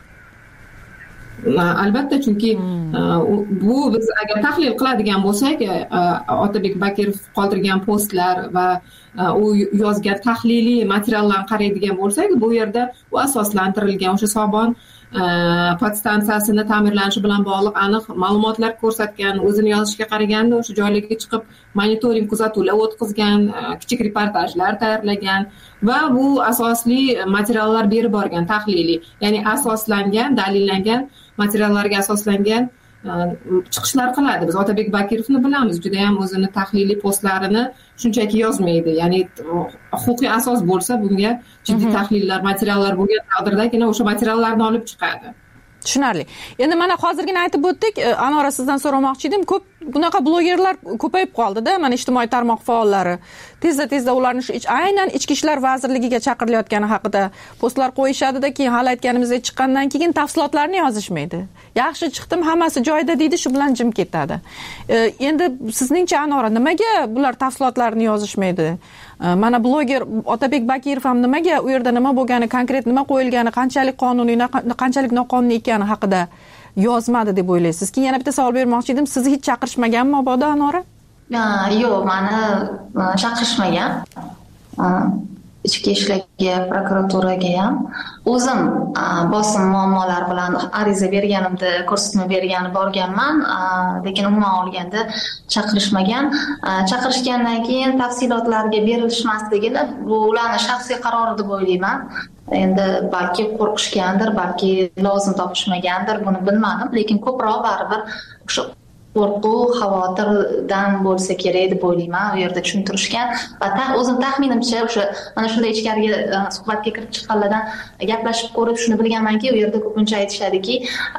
Albatta, chunki bu biz agar tahlil qiladigan bo'lsak, Otabek Bakirov qoldirgan postlar va u yozgan tahliliy materiallarni qaraydigan bo'lsak, bu yerda u asoslantirilgan o'sha Sobon podstansiyasini ta'mirlanishi bilan bog'liq aniq ma'lumotlar ko'rsatgan, o'zini yozishga qaraganda o'sha joylarga chiqib monitoring kuzatuvlar o'tkazgan, kichik reportajlar tayyorlagan va bu asosli materiallar berib borgan tahliliy, ya'ni asoslangan, dalillangan materiallarga asoslangan chiqishlar qiladi. Biz Otabek Bakirovni bilamiz, juda ham o'zini tahliliy postlarini shunchaki yozmaydi. Ya'ni huquqiy asos bo'lsa, bunga jiddiy tahlillar, materiallar bo'lgan taqdirdagina o'sha materiallarni olib chiqadi. Tushunarli. Endi mana hozirgina aytib o'tdik, Anora sizdan so'ramoqchi edim, ko'p bunaqa blogerlar ko'payib qoldi-da, mana ijtimoiy tarmoq faollari. Tezda ularni shu aynan Ichki ishlar vazirligiga chaqirilayotgani haqida postlar qo'yishadi-da, keyin hali aytganimizdek chiqqandan keyin tafsilotlarni yozishmaydi. Yaxshi chiqdim, hammasi joyida deydi, shu bilan jim ketadi. Endi sizningcha Anora, nimaga bular tafsilotlarni yozishmaydi? Mana bloger Otabek Bakirov ham nimaga u yerda nima bo'lgani, konkret nima qo'yilgani, qanchalik qonuniy, qanchalik noqonuniy ekani haqida yozmadi deb o'ylaysiz? Keyin yana bitta savol bermoqchi edim. Sizni hech chaqirishmaganmi mabodo Anora? Yo'q, meni chaqirishmagan. Ichki ishlarga, prokuraturaga ham o'zim bosim muammolar bilan ariza berganimda, ko'rsatma bergani borganman, lekin umuman olganda chaqirishmagan. Chaqirishgandan keyin tafsilotlarga berilishmasligini bu ularning shaxsiy qarori deb o'ylayman. Endi balki qo'rqishgandir, balki lozim topishmagandir, buni bilmadim, lekin ko'proq baribir o'sha qo'rquv, xavotirdan bo'lsa kerak deb o'ylayman. U yerda tushuntirishgan va o'zim taxminimcha o'sha mana shunday ichkariga suhbatga kirib chiqqanlardan gaplashib ko'rib shuni bilganmanki, u yerda ko'pincha aytishadiki,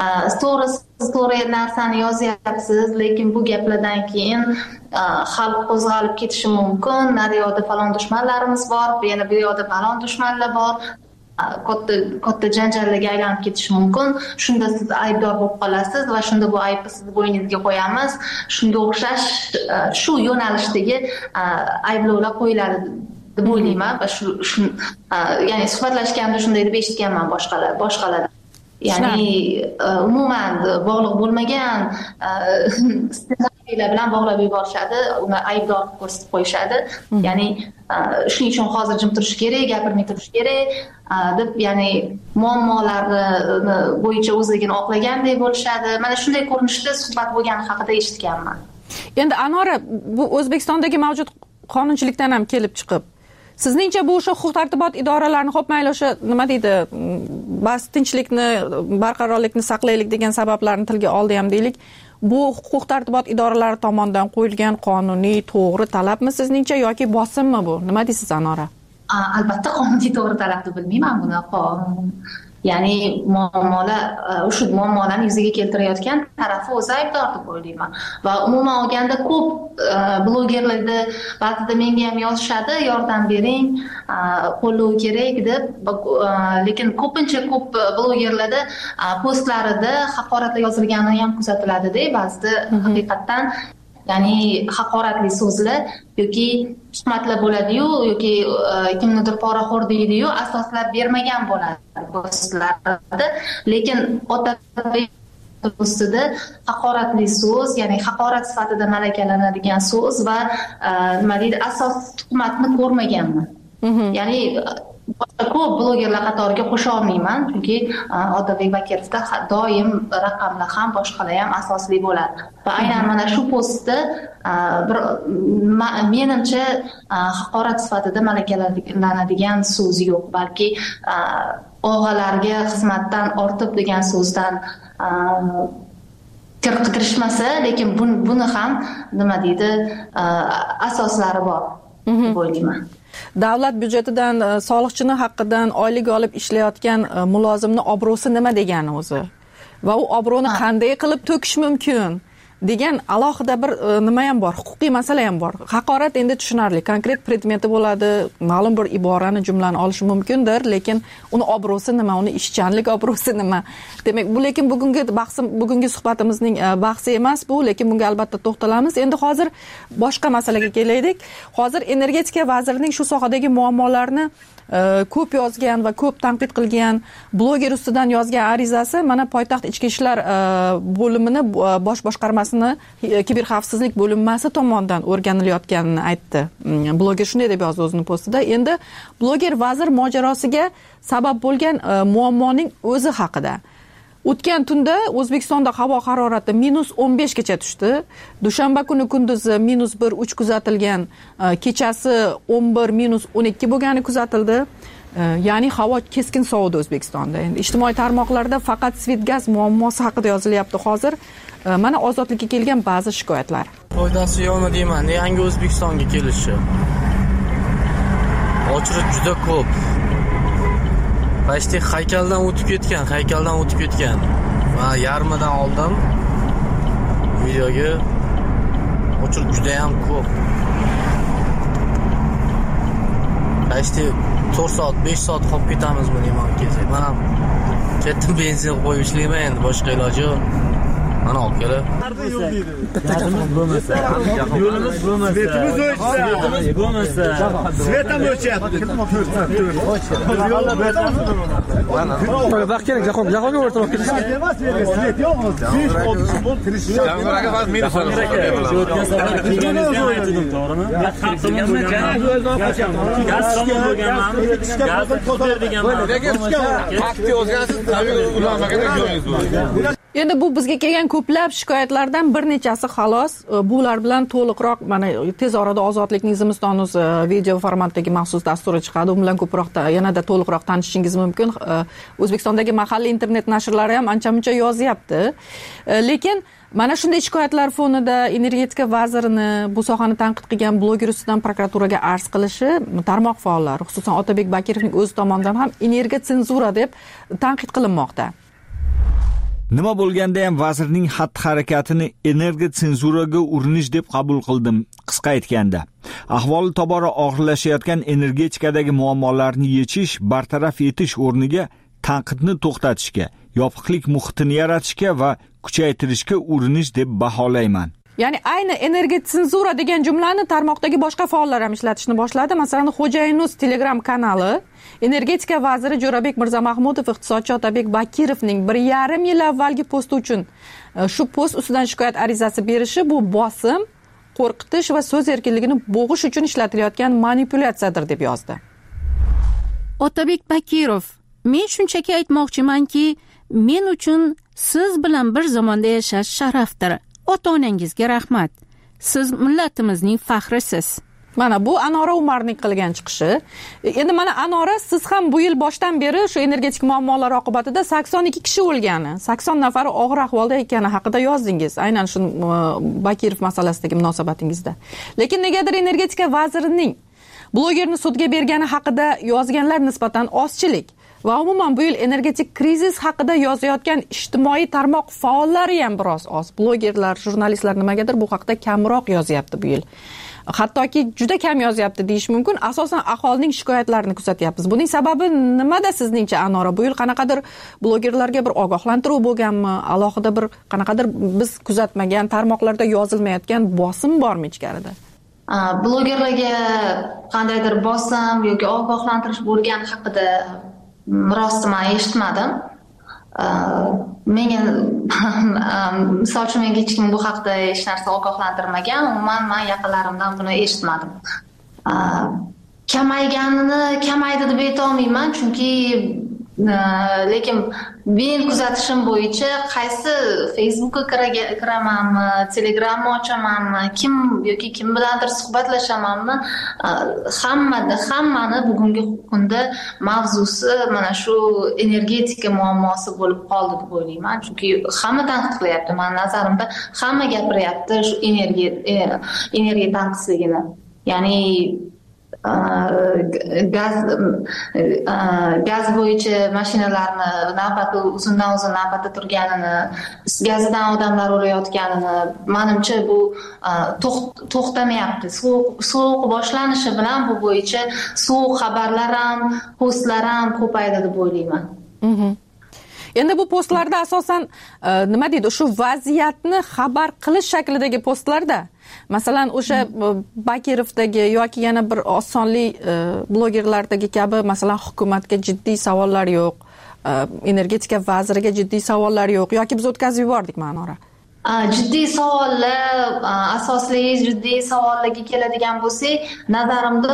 to'g'ri narsani yozyapsiz, lekin bu gaplardan keyin xalq qo'zg'alib ketishi mumkin. Naryoqda falon dushmanlarimiz bor, yana bu yoqda falon dushmanlar bor. Katta janjallarga aylanib ketishi mumkin. Shunda siz aybdor bo'lib qolasiz va shunda bu aybni sizni bo'yningizga qo'yamiz. Shunga o'xshash shu yo'nalishdagi ayblovlar qo'yiladi deb o'ylayman va shu ya'ni suhbatlashganda shunday deb eshitganman boshqalardan. Ya'ni umuman bog'liq bo'lmagan ssenariylar bilan bog'lab yuborishadi, uni aybdor ko'rsatib qo'yishadi. Ya'ni shuning uchun hozir jim turish kerak, gapirmay turish kerak deb, ya'ni muammolarni bo'yicha o'zligini oqlagandek bo'lishadi. Mana shunday ko'rinishda suhbat bo'lgani haqida eshitganman. Endi Anora, bu O'zbekistondagi mavjud qonunchilikdan ham kelib chiqib, sizningcha bu o'sha huquq-tartibot idoralarini xo'p mayli o'sha nima deydi, bas tinchlikni, barqarorlikni saqlaylik degan sabablarni tilga oldi ham deylik, bu huquq-tartibot idoralari tomonidan qo'yilgan qonuniy to'g'ri talabmi sizningcha yoki bosimmi bu? Nima deysiz Anora? Albatta qonuniy to'g'ri talab deb bilmayman buni. Ya'ni shu muammolarni yuzaga keltirayotgan tarafi o'zi aybdor deb o'ylayman. Va umuman olganda ko'p blogerlarda ba'zida menga ham yozishadi, yordam bering, qo'llov kerak deb, lekin ko'pincha ko'p blogerlarda postlarida haqoratlar yozilgani ham kuzatiladi-da, ba'zida haqiqatdan ya'ni haqoratli so'zlar yoki tuhmatlar bo'ladi-yu, yoki kimnidir poraxo'r deydi-yu, asoslab bermagan bo'ladi postlarda. Lekin ustida haqoratli so'z, ya'ni haqorat sifatida malakalanadigan so'z va nima deydi, asos tuhmatni ko'rmaganman. Ya'ni ko'p blogerlar qatoriga qo'sha olmayman, chunki Otabek Bakirovda doim raqamlar ham boshqalar ham asosli bo'ladi. Va aynan mana shu postda menimcha haqorat sifatida malakalanadigan so'z yo'q, balki og'alarga xizmatdan ortib degan so'zdan kirishmasa, lekin buni ham nima deydi, asoslari bor deb o'ylayman. Davlat byudjetidan soliqchini haqqidan oylik olib ishlayotgan mulozimni obro'si nima degani o'zi? Va u obro'ni qanday qilib to'kish mumkin? degan alohida bir nima ham bor, huquqiy masala ham bor. Haqorat endi tushunarli, konkret predmeti bo'ladi, ma'lum bir iborani, jumlani olishi mumkindir, lekin uni obro'si nima, uni ishchanlik obro'si nima? Demak, bu lekin bugungi suhbatimizning bahsi emas bu, lekin bunga albatta to'xtalamiz. Endi hozir boshqa masalaga kelaylik. Hozir energetika vazirining shu sohadagi muammolarni ko'p yozgan va ko'p tanqid qilgan bloger ustidan yozgan arizasi mana poytaxt ichki ishlar bo'limini bosh boshqarmasini kiberxavfsizlik bo'linmasi tomonidan o'rganilayotganini aytdi. Bloger shunday deb yozdi o'zining postida. Endi bloger vazir mojarosiga sabab bo'lgan muammoning o'zi haqida. O'tgan tunda O'zbekistonda havo harorati -15 gacha tushdi. Dushanba kuni kunduzi -1-3 kuzatilgan, kechasi 11-12 bo'lgani kuzatildi. Ya'ni havo keskin sovidi O'zbekistonda. Endi ijtimoiy tarmoqlarda faqat Svetgaz muammosi haqida yozilyapti hozir. Mana Ozodlikka kelgan ba'zi shikoyatlar. Foydasi yo'qmi deyman, yangi O'zbekistonga kelishi. Ochlik juda ko'p. Pashti haykaldan o'tib ketgan va yarmidan oldin videoga o'chirib juda ham ko'p. Pashti 4 soat, 5 soat qolib ketamizmi deyman kelsak. Mana ketdim benzin qo'yib ishlayman, endi boshqa iloji yo'q. Mana olib kelib. Yo'limiz bo'lmasa, yo'limiz bo'lmasa, svetimiz bo'lmasa, svet ham o'chyapti. Vaqt kerak, jahonga o'rtoq kelish. Svet yo'q hozir. 5-6 bo'l kirish. Jahonga faqat minus bo'ladi. O'tgan safar kelganingizda aytdim, to'g'rimi? Haqqimni gaz tomon bo'lganman, gaz berganman. Vaqtga o'zgarsiz, tabiiy ulanmagan joyingiz bo'ladi. Endi bu bizga kelgan ko'plab shikoyatlardan bir nechasi xolos. Bular bilan to'liqroq mana tez orada Ozodlikning Zimiston.uz video formatdagi maxsus dasturi chiqadi. U bilan ko'proq yanada to'liqroq tanishishingiz mumkin. O'zbekistondagi mahalliy internet nashrlari ham ancha-muncha yozyapti. Lekin mana shunday shikoyatlar fonida energetika vazirini, bu sohani tanqid qilgan bloger ustidan prokuraturaga arz qilishi tarmoq faollari, xususan Otabek Bakirovning o'zi tomonidan ham energiya senzura deb tanqid qilinmoqda. Nima bo'lganda ham vazirning xatti-harakatini energiya senzuraga urinish deb qabul qildim. Qisqa aytganda, ahvoli tobora og'irlashayotgan energetikadagi muammolarni yechish, bartaraf etish o'rniga tanqidni to'xtatishga, yopiqlik muhitini yaratishga va kuchaytirishga urinish deb baholayman. Ya'ni ayni energiya senzura degan jumlani tarmoqdagi boshqa faollar ham ishlatishni boshladi. Masalan, Xo'jayinuz Telegram kanali energetika vaziri Jo'rabek Mirzamahmudov iqtisodchi Otabek Bakirovning 1,5 yil avvalgi posti uchun shu post ustidan shikoyat arizasi berishi bu bosim, qo'rqitish va so'z erkinligini bo'g'ish uchun ishlatilayotgan manipulyatsiyadir deb yozdi. Otabek Bakirov: men shunchaki aytmoqchimanki, men uchun siz bilan bir zamonda yashash sharafdir. Ota-onangizga rahmat. Siz millatimizning faxrisiz. Mana bu Anora Umarning qilgan chiqishi. Endi mana Anora, siz ham bu yil boshdan beri shu energetik muammolar oqibatida 82 kishi o'lgani, 80 nafari og'ir ahvolda ekani haqida yozdingiz. Aynan shu Bakirov masalasidagi munosabatingizda. Lekin negadir energetika vazirining blogerni sudga bergani haqida yozganlar nisbatan ozchilik va umuman bu yil energetik krizis haqida yozayotgan ijtimoiy tarmoq faollari ham biroz oz. Blogerlar, jurnalistlar nimagadir bu haqida kamroq yozyapti bu yil. Hattoki juda kam yozyapti deyish mumkin. Asosan aholining shikoyatlarini kuzatyapmiz. Buning sababi nimada sizningcha, Anora? Bu yil qanaqadir blogerlarga bir ogohlantiruv bo'lganmi? Alohida bir qanaqadir biz kuzatmagan tarmoqlarda yozilmayotgan bosim bormi ichkarida? Blogerlarga qandaydir bosim yoki ogohlantirish bo'lgani haqida rosti men eshitmadim. Menga misol uchun menga hech kim bu haqda hech narsa ogohlantirmagan. Umuman men yaqinlarimdan buni eshitmadim. Kamaydi deb aytolmayman, chunki lekin men kuzatishim bo'yicha qaysi Facebookga kiramanmi, Telegramni ochamanmi, kim bilandir suhbatlashamanmi, hammani bugungi kunda mavzusi mana shu energetika muammosi bo'lib qoldi deb o'ylayman. Chunki hamma tanqid qilyapti. Men nazarimda hamma gapiryapti shu energiya tanqisligini. Ya'ni gaz bo'yicha mashinalarni navbati uzundan uzun navbatda turganini, gazidan odamlar o'layotganini, menimcha bu to'xtamayapti. Sovuq boshlanishi bilan bu bo'yicha sovuq xabarlar ham, postlar ham ko'paydi deb o'ylayman. Endi bu postlarda asosan nima deydi, shu vaziyatni xabar qilish shaklidagi postlarda, masalan o'sha Bakirovdagi yoki yana bir osonli blogerlardagi kabi, masalan hukumatga jiddiy savollar yo'q, energetika vaziriga jiddiy savollar yo'q yoki biz o'tkazib yubordik Ma'nora. Jiddiy savollar, asosli jiddiy savollarga keladigan bo'lsak, nazarimda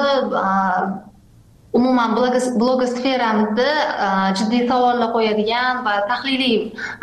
umuman blogosferamizda jiddiy savollar qo'yadigan va tahliliy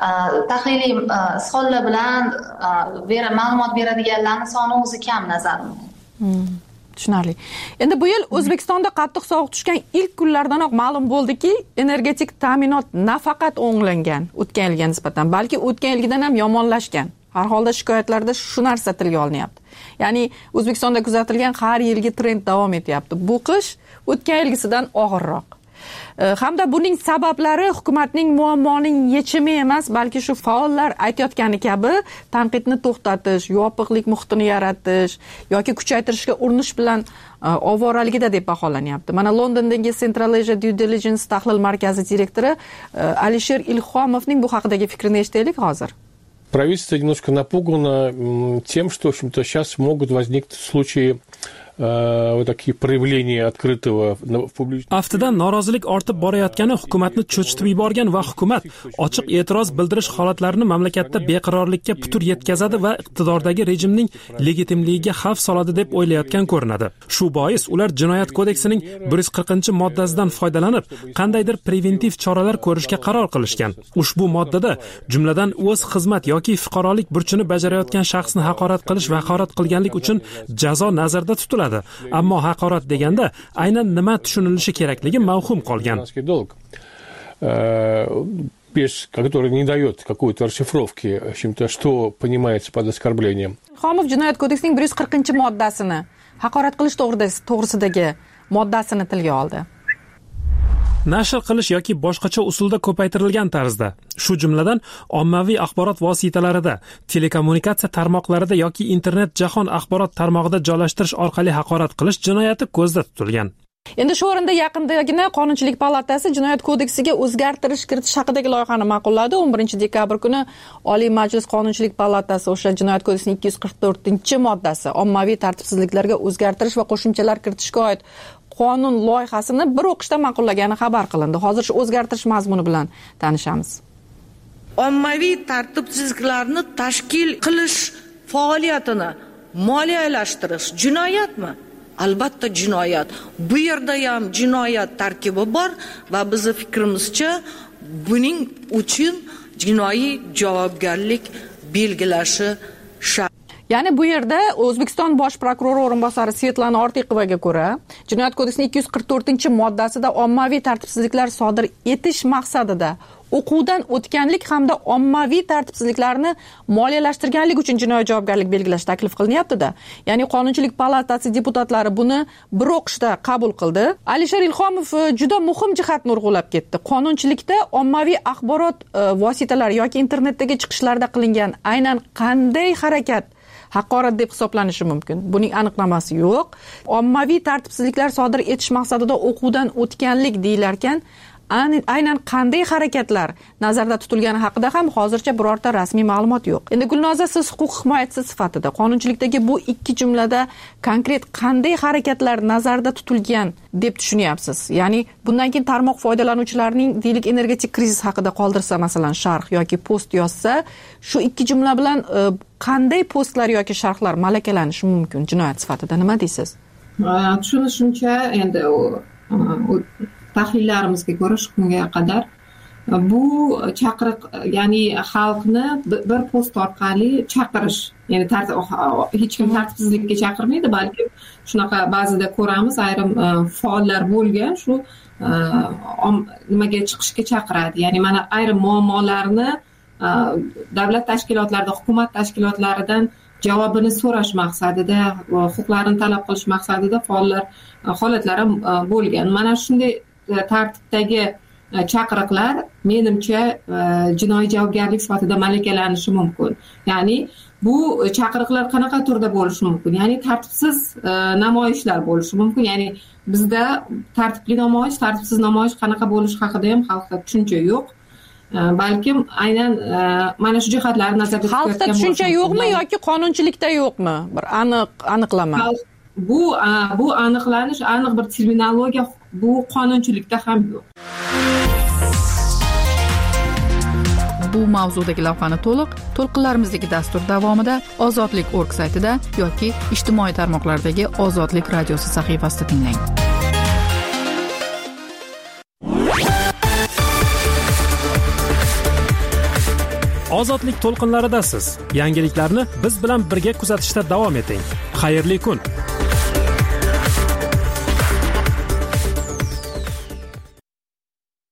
savollar bilan ma'lumot beradiganlarning soni o'zi kam nazarimda. Tushunarli. Endi bu yil O'zbekistonda qattiq sovuq tushgan ilk kunlardanoq ma'lum bo'ldiki, energetik ta'minot nafaqat o'nglangan o'tgan yilga nisbatan, balki o'tgan yilgidan ham yomonlashgan. Har holda shikoyatlarda shu narsa tilga olinyapti. Ya'ni O'zbekistonda kuzatilgan har yilgi trend davom etyapti. Bu qish o'tgan yilgisidan og'irroq. Hamda buning sabablari hukumatning muammoning yechimi emas, balki shu faollar aytayotgani kabi tanqidni to'xtatish, yopiqlik muhitini yaratish yoki kuchaytirishga urinish bilan ovoraligida deb baholanyapti. Mana Londondagi Central Asia Due Diligence tahlil markazi direktori Alisher Ilhomovning bu haqidagi fikrini eshitaylik hozir. Правительство немножко напугано тем, что, в общем-то, сейчас могут возникнуть случаи вот такие проявления открытого в публичном... Aftidan norozilik ortib borayotgani hukumatni cho'chitib yuborgan va hukumat ochiq e'tiroz bildirish holatlarini mamlakatda beqarorlikka putur yetkazadi va iqtidordagi rejimning legitimligiga xavf soladi deb o'ylayotgan ko'rinadi. Shu bois ular Jinoyat kodeksining 140-moddasidan foydalanib, qandaydir preventiv choralar ko'rishga qaror qilishgan. Ushbu moddada jumladan o'z xizmat yoki fuqarolik burchini bajarayotgan shaxsni haqorat qilish va haqorat qilganlik uchun jazo nazarda tutiladi. Ammo haqorat deganda aynan nima tushunilishi kerakligi mavhum qolgan. Который не дает какой-то расшифровки, в общем-то, что понимается под оскорблением. Xomov Jinoyat kodeksining 140-moddasini, haqorat qilish to'g'risidagi moddasini tilga oldi. Nashr qilish yoki boshqacha usulda ko'paytirilgan tarzda, shu jumladan ommaviy axborot vositalarida, telekommunikatsiya tarmoqlarida yoki internet jahon axborot tarmog'ida joylashtirish orqali haqorat qilish jinoyati ko'zda tutilgan. Endi shu o'rinda yaqindagina Qonunchilik palatasi Jinoyat kodeksiga o'zgartirish kiritish haqidagi loyihani ma'qulladi. 11-dekabr kuni Oliy Majlis Qonunchilik palatasi o'sha Jinoyat kodeksining 244-moddasi ommaviy tartibsizliklarga o'zgartirish va qo'shimchalar kiritishga oid qonun loyihasini bir o'qishda ma'qullagani xabar qilindi. Hozir shu o'zgartirish mazmuni bilan tanishamiz. Ommaviy tartibsizliklarni tashkil qilish faoliyatini moliyalashtirish jinoyatmi? Albatta jinoyat. Bu yerda ham jinoyat tarkibi bor va bizning fikrimizcha buning uchun jinoiy javobgarlik belgilashi shart. Ya'ni bu yerda O'zbekiston bosh prokurori o'rinbosari Svetlana Ortiqovaga ko'ra, Jinoyat kodeksining 244-moddasida ommaviy tartibsizliklar sodir etish maqsadida o'quvdan o'tganlik hamda ommaviy tartibsizliklarni moliyalashtirganlik uchun jinoiy javobgarlik belgilash taklif qilinyapti-da. Ya'ni Qonunchilik palatasi deputatlari buni bir o'qishda qabul qildi. Alisher Ilhomov juda muhim jihatni urg'ulab ketdi. Qonunchilikda ommaviy axborot vositalari yoki internetdagi chiqishlarda qilingan aynan qanday harakat haqorat deb hisoblanishi mumkin. Buning aniqlamasi yo'q. Ommaviy tartibsizliklar sodir etish maqsadida o'quvdan o'tganlik deyilarkan, aynan qanday harakatlar nazarda tutilgani haqida ham hozircha birorta rasmiy ma'lumot yo'q. Endi Gulnoza, siz huquq himoyachisi sifatida qonunchilikdagi bu ikki jumlada konkret qanday harakatlar nazarda tutilgan deb tushunyapsiz? Ya'ni bundan keyin tarmoq foydalanuvchilarining deylik energetik krizis haqida qoldirsa, masalan, sharh yoki post yozsa, shu ikki jumla bilan qanday postlar yoki sharhlar malakalanishi mumkin jinoyat sifatida? Nima deysiz? Tushunishimcha, endi tahlillarimizga ko'ra shu kunga qadar bu chaqiriq, ya'ni xalqni bir post orqali chaqirish, ya'ni hech kim tartibsizlikka chaqirmaydi, balki shunaqa ba'zida ko'ramiz, ayrim faollar bo'lgan shu nimaga chiqishga chaqiradi. Ya'ni mana ayrim muammolarni davlat tashkilotlarida, hukumat tashkilotlaridan javobini so'rash maqsadida, huquqlarini talab qilish maqsadida holatlari bo'lgan. Mana shunday tartibdagi chaqiriqlar menimcha jinoiy javobgarlik sifatida malakалanishi mumkin. Ya'ni bu chaqiriqlar qanaqa turda bo'lishi mumkin? Ya'ni tartibsiz namoyishlar bo'lishi mumkin. Ya'ni bizda tartibli namoyish, tartibsiz namoyish qanaqa bo'lishi haqida ham xalqda tushuncha yo'q. Balkim aynan mana shu jihatlarni nazarda tutgan xalqda tushuncha yo'qmi yoki qonunchilikda yo'qmi? Bir aniqlama. Bu aniqlanish, aniq bir terminologiya bu qonunchilikda ham yo'q. Bu mavzudagi lavhani to'lqinlarimizdagi dastur davomida Ozodlik.org saytida yoki ijtimoiy tarmoqlardagi Ozodlik radiosi sahifasida tinglang. Ozodlik to'lqinlaridasiz. Yangiliklarni biz bilan birga kuzatishda davom eting. Xayrli kun.